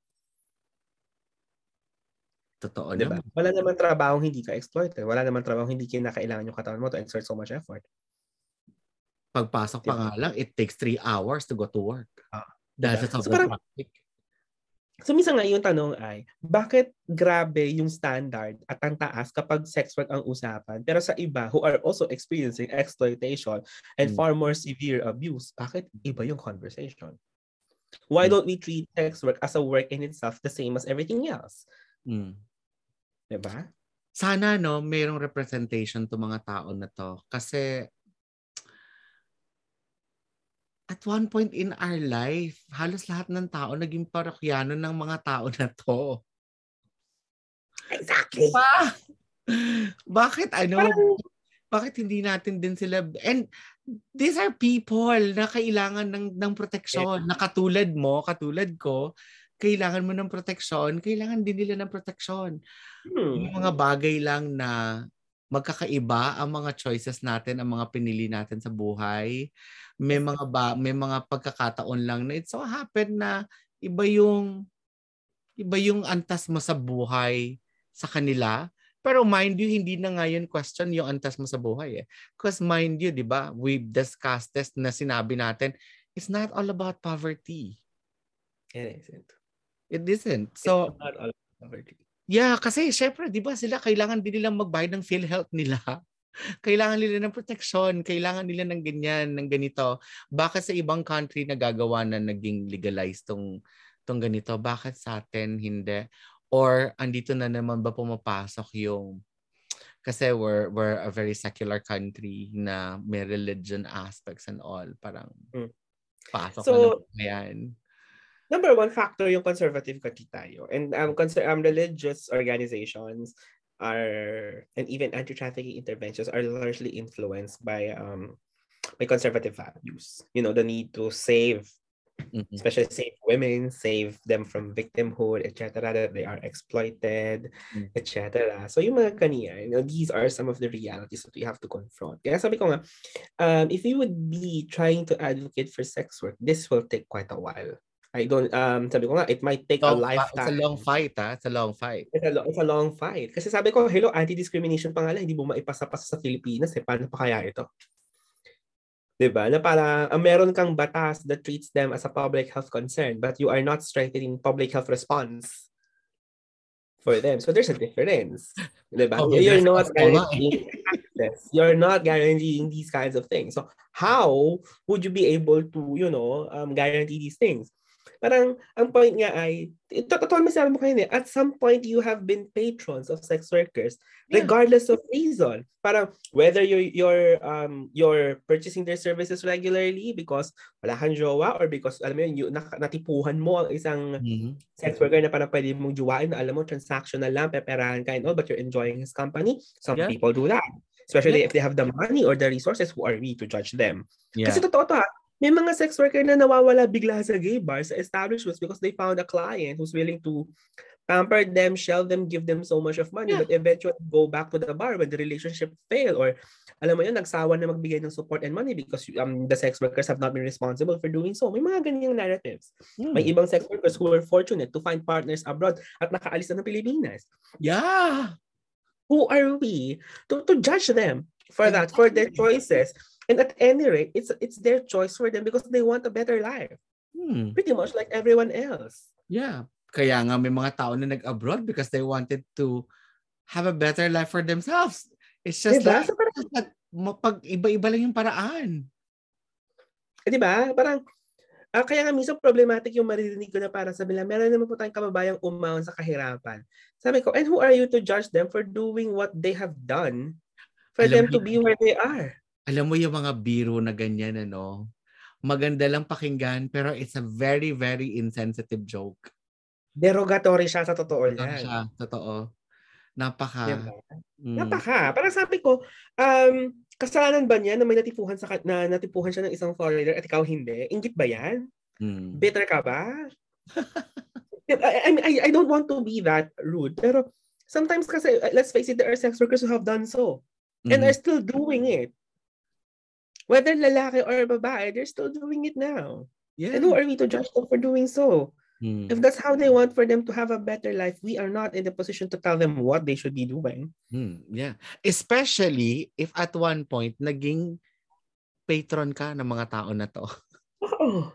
Totoo Diba? naman. Wala namang trabaho hindi ka exploited. Wala namang trabaho hindi kinakailangan yung katawan mo to exert so much effort. Pagpasok pa nga lang, it takes 3 hours to go to work. Dahil Diba? sa So sobrang parang, traffic. so minsan nga yung tanong ay, bakit grabe yung standard at ang taas kapag sex work ang usapan, pero sa iba who are also experiencing exploitation and far more severe abuse, bakit iba yung conversation? Why don't we treat sex work as a work in itself the same as everything else? Diba? Sana no, mayroong representation to mga tao na to. Kasi at one point in our life, halos lahat ng tao naging parokyano ng mga tao na to. Exactly. Bakit bakit hindi natin din sila, and these are people na kailangan ng proteksyon, na katulad mo, katulad ko, kailangan mo ng proteksyon, kailangan din nila ng proteksyon. Yung mga bagay lang na magkakaiba ang mga choices natin, ang mga pinili natin sa buhay. May mga pagkakataon lang na it so happen na iba yung antas mo sa buhay sa kanila. Pero mind you, hindi na ngayon question yung antas mo sa buhay eh. Because mind you, di ba, we've discussed this na sinabi natin, it's not all about poverty. It isn't. It isn't. So, it's not all about poverty. Yeah, kasi syempre, di ba sila kailangan din nilang magbayad ng PhilHealth nila. Kailangan nila ng protection, kailangan nila ng ganyan, ng ganito. Bakit sa ibang country nagagawa na naging legalized tong ganito? Bakit sa atin hindi? Or andito na naman ba pumapasok yung, kasi we're a very secular country na may religion aspects and all. Parang pasok na naman yan. Number one factor yung conservative country tayo. And religious organizations are, and even anti-trafficking interventions are largely influenced by conservative values. You know, the need to save, especially save women, save them from victimhood, etc., that they are exploited, etc. So yung mga kaniya, you know, these are some of the realities that we have to confront. Kaya sabi ko nga, if you would be trying to advocate for sex work, this will take quite a while. I don't, sabi ko nga, it might take a lifetime. It's a long fight, ha? It's a long fight. It's a long fight. Kasi sabi ko, hello, anti-discrimination pa nga lang, hindi mo maipasa-pasa sa Pilipinas eh. Paano pa kaya ito? Diba? Na parang meron kang batas that treats them as a public health concern, but you are not strengthening public health response for them. So there's a difference. Diba? You're not guaranteeing access. You're not guaranteeing these kinds of things. So how would you be able to, you know, guarantee these things? Parang, ang point nga ay, totoo masabi mo kayo at some point you have been patrons of sex workers, regardless of reason. Parang, whether you're purchasing their services regularly because wala kang jowa, or because, alam mo yun, natipuhan mo ang isang sex worker na parang pwede mong jowain, na alam mo, transactional lang, peperahan ka and all, but you're enjoying his company. Some people do that. Especially if they have the money or the resources, who are we to judge them? Kasi totoo to may mga sex worker na nawawala bigla sa gay bar, sa establishments, because they found a client who's willing to pamper them, shell them, give them so much of money, Yeah. but eventually go back to the bar when the relationship fail, or alam mo yun, nagsawa na magbigay ng support and money because the sex workers have not been responsible for doing so. May mga ganyang narratives. May ibang sex workers who were fortunate to find partners abroad at nakaalis na ng Pilipinas. Yeah. Who are we to judge them for that, for their Exactly. choices? And at any rate, it's their choice for them because they want a better life. Pretty much like everyone else. Yeah. Kaya nga may mga tao na nag-abroad because they wanted to have a better life for themselves. It's just Diba? like, So parang, pag iba-iba lang yung paraan. diba? Parang, kaya nga minsan problematic yung maririnig ko na para sabi lang, meron naman po tayong kababayang umahon sa kahirapan. Sabi ko, and who are you to judge them for doing what they have done for Alam them mo to be where they are? Alam mo yung mga biro na ganyan, ano? Maganda lang pakinggan, pero it's a very, very insensitive joke. Derogatory siya sa totoo Ano yan. siya, totoo. Napaka. Diba? Napaka. Parang sabi ko, kasalanan ba niya na may natipuhan natipuhan siya ng isang foreigner at ikaw hindi? Inggit ba yan? Bitter ka ba? I don't want to be that rude, pero sometimes kasi, let's face it, there are sex workers who have done so and are still doing it. Whether lalaki or babae, they're still doing it now. Yeah. And who are we to judge them for doing so? If that's how they want for them to have a better life, we are not in the position to tell them what they should be doing. Yeah. Especially if at one point, naging patron ka ng mga tao na to. Oh.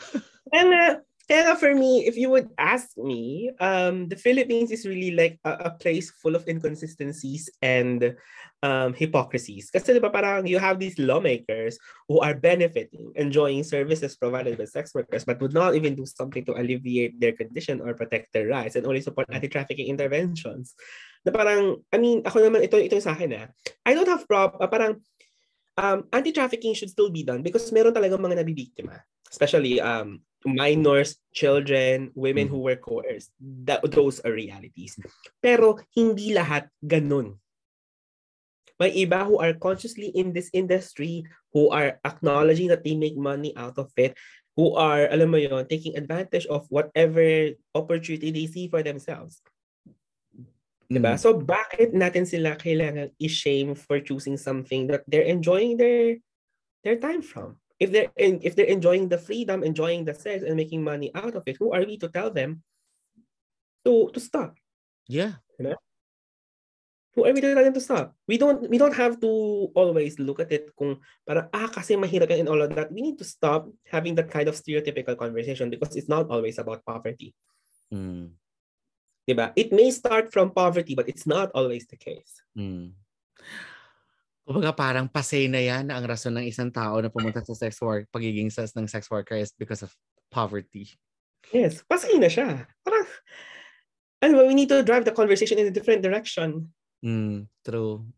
And for me, if you would ask me, the Philippines is really like a place full of inconsistencies and hypocrisies. Kasi diba parang you have these lawmakers who are benefiting, enjoying services provided by sex workers, but would not even do something to alleviate their condition or protect their rights and only support anti-trafficking interventions. Na parang, I mean, ako naman, ito yung sa akin I don't have parang anti-trafficking should still be done because meron talagang mga nabibiktima. Especially minors, children, women who were coerced. Those are realities. Pero hindi lahat ganun. May iba who are consciously in this industry, who are acknowledging that they make money out of it, who are, alam mo yon, taking advantage of whatever opportunity they see for themselves. Diba? So bakit natin sila kailangan i-shame for choosing something that they're enjoying their time from? If they're enjoying the freedom, enjoying the sex, and making money out of it, who are we to tell them to stop? Yeah. You know? Who are we to tell them to stop? We don't have to always look at it kung parang kasi mahirap yan and all of that. We need to stop having that kind of stereotypical conversation because it's not always about poverty. Diba? It may start from poverty, but it's not always the case. Kumbaga parang pasay na yan na ang rason ng isang tao na pumunta sa pagiging ng sex worker is because of poverty. Yes, pasay na siya. Parang, we need to drive the conversation in a different direction. True.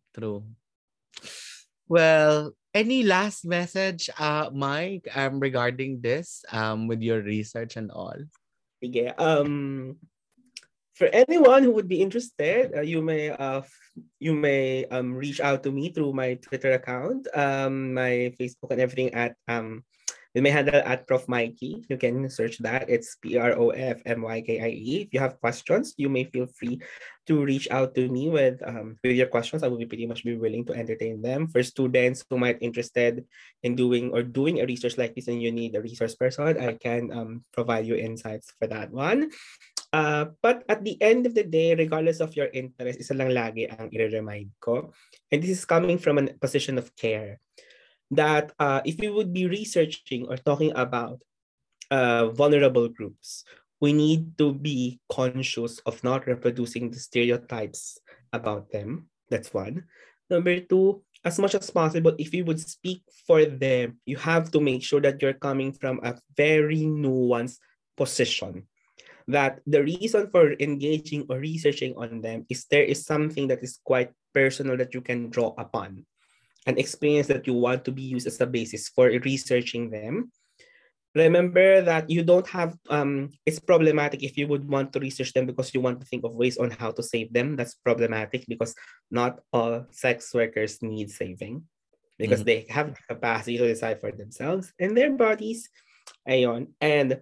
Well, any last message, Mike, regarding this, with your research and all? Sige. For anyone who would be interested, you may reach out to me through my Twitter account, my Facebook and everything at with my handle at Prof Mikey. You can search that. It's PROFMYKIE. If you have questions, you may feel free to reach out to me with your questions. I will be pretty much be willing to entertain them. For students who might interested in doing a research like this and you need a resource person, I can provide you insights for that one. But at the end of the day, regardless of your interest, isa lang lagi ang i-remind ko. And this is coming from a position of care. That if you would be researching or talking about vulnerable groups, we need to be conscious of not reproducing the stereotypes about them. That's one. Number two, as much as possible, if you would speak for them, you have to make sure that you're coming from a very nuanced position. That the reason for engaging or researching on them is there is something that is quite personal that you can draw upon, an experience that you want to be used as a basis for researching them. Remember that you don't have, it's problematic if you would want to research them because you want to think of ways on how to save them. That's problematic because not all sex workers need saving because they have the capacity to decide for themselves and their bodies. Ayon. And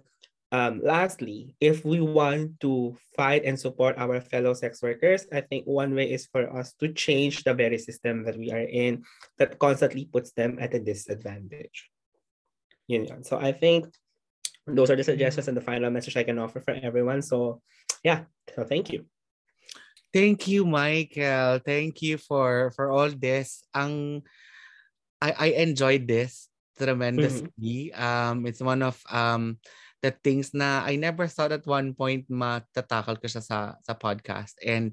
Lastly, if we want to fight and support our fellow sex workers, I think one way is for us to change the very system that we are in that constantly puts them at a disadvantage. So I think those are the suggestions and the final message I can offer for everyone. So yeah, so thank you. Thank you, Michael. Thank you for all this. I enjoyed this tremendously. It's one of the things na I never thought at one point matatakal ko siya sa podcast. And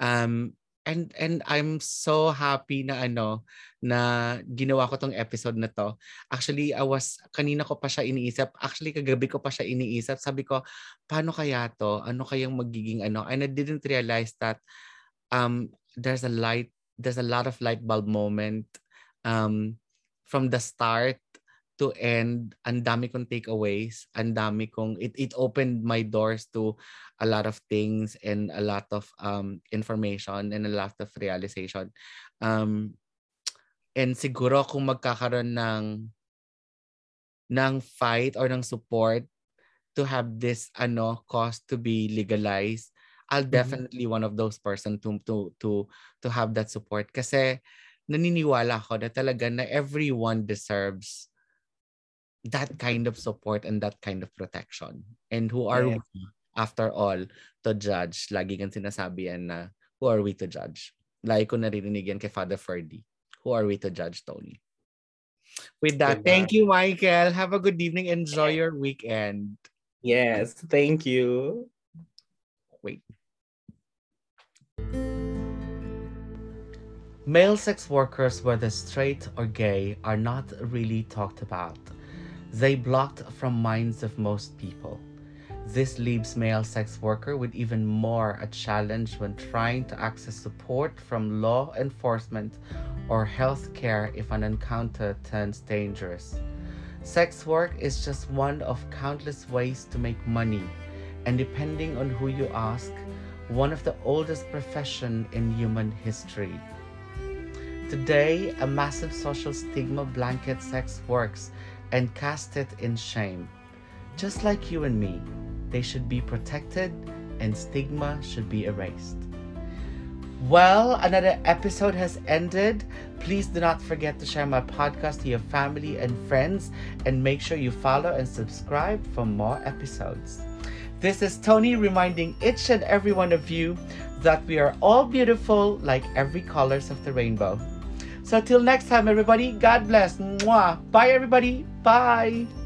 I'm so happy na na ginawa ko tong episode na to. Actually, kanina ko pa siya iniisip. Actually, kagabi ko pa siya iniisip. Sabi ko, paano kaya to? Ano kayang magiging And I didn't realize that there's a lot of light bulb moment from the start to end. Ang dami kong takeaways, ang dami kong it opened my doors to a lot of things and a lot of information and a lot of realization. And siguro kung magkakaroon ng fight or ng support to have this cause to be legalized, I'll definitely one of those person to have that support, kasi naniniwala ako na talaga na everyone deserves that kind of support and that kind of protection. And who are we, after all, to judge? Lagi kang sinasabi yan na, who are we to judge? Lagi ko naririnig yan kay Father Ferdy. Who are we to judge, Tony? With that, thank you, Michael. Have a good evening. Enjoy your weekend. Yes, thank you. Wait. Male sex workers, whether straight or gay, are not really talked about. They blocked from minds of most people. This leaves male sex worker with even more a challenge when trying to access support from law enforcement or health care if an encounter turns dangerous. Sex work is just one of countless ways to make money, and depending on who you ask, one of the oldest professions in human history. Today, a massive social stigma blankets sex works and casts it in shame. Just like you and me, they should be protected and stigma should be erased. Well, another episode has ended. Please do not forget to share my podcast to your family and friends, and make sure you follow and subscribe for more episodes. This is Tony reminding each and every one of you that we are all beautiful like every colors of the rainbow. So till next time, everybody, God bless. Mwah. Bye, everybody. Bye.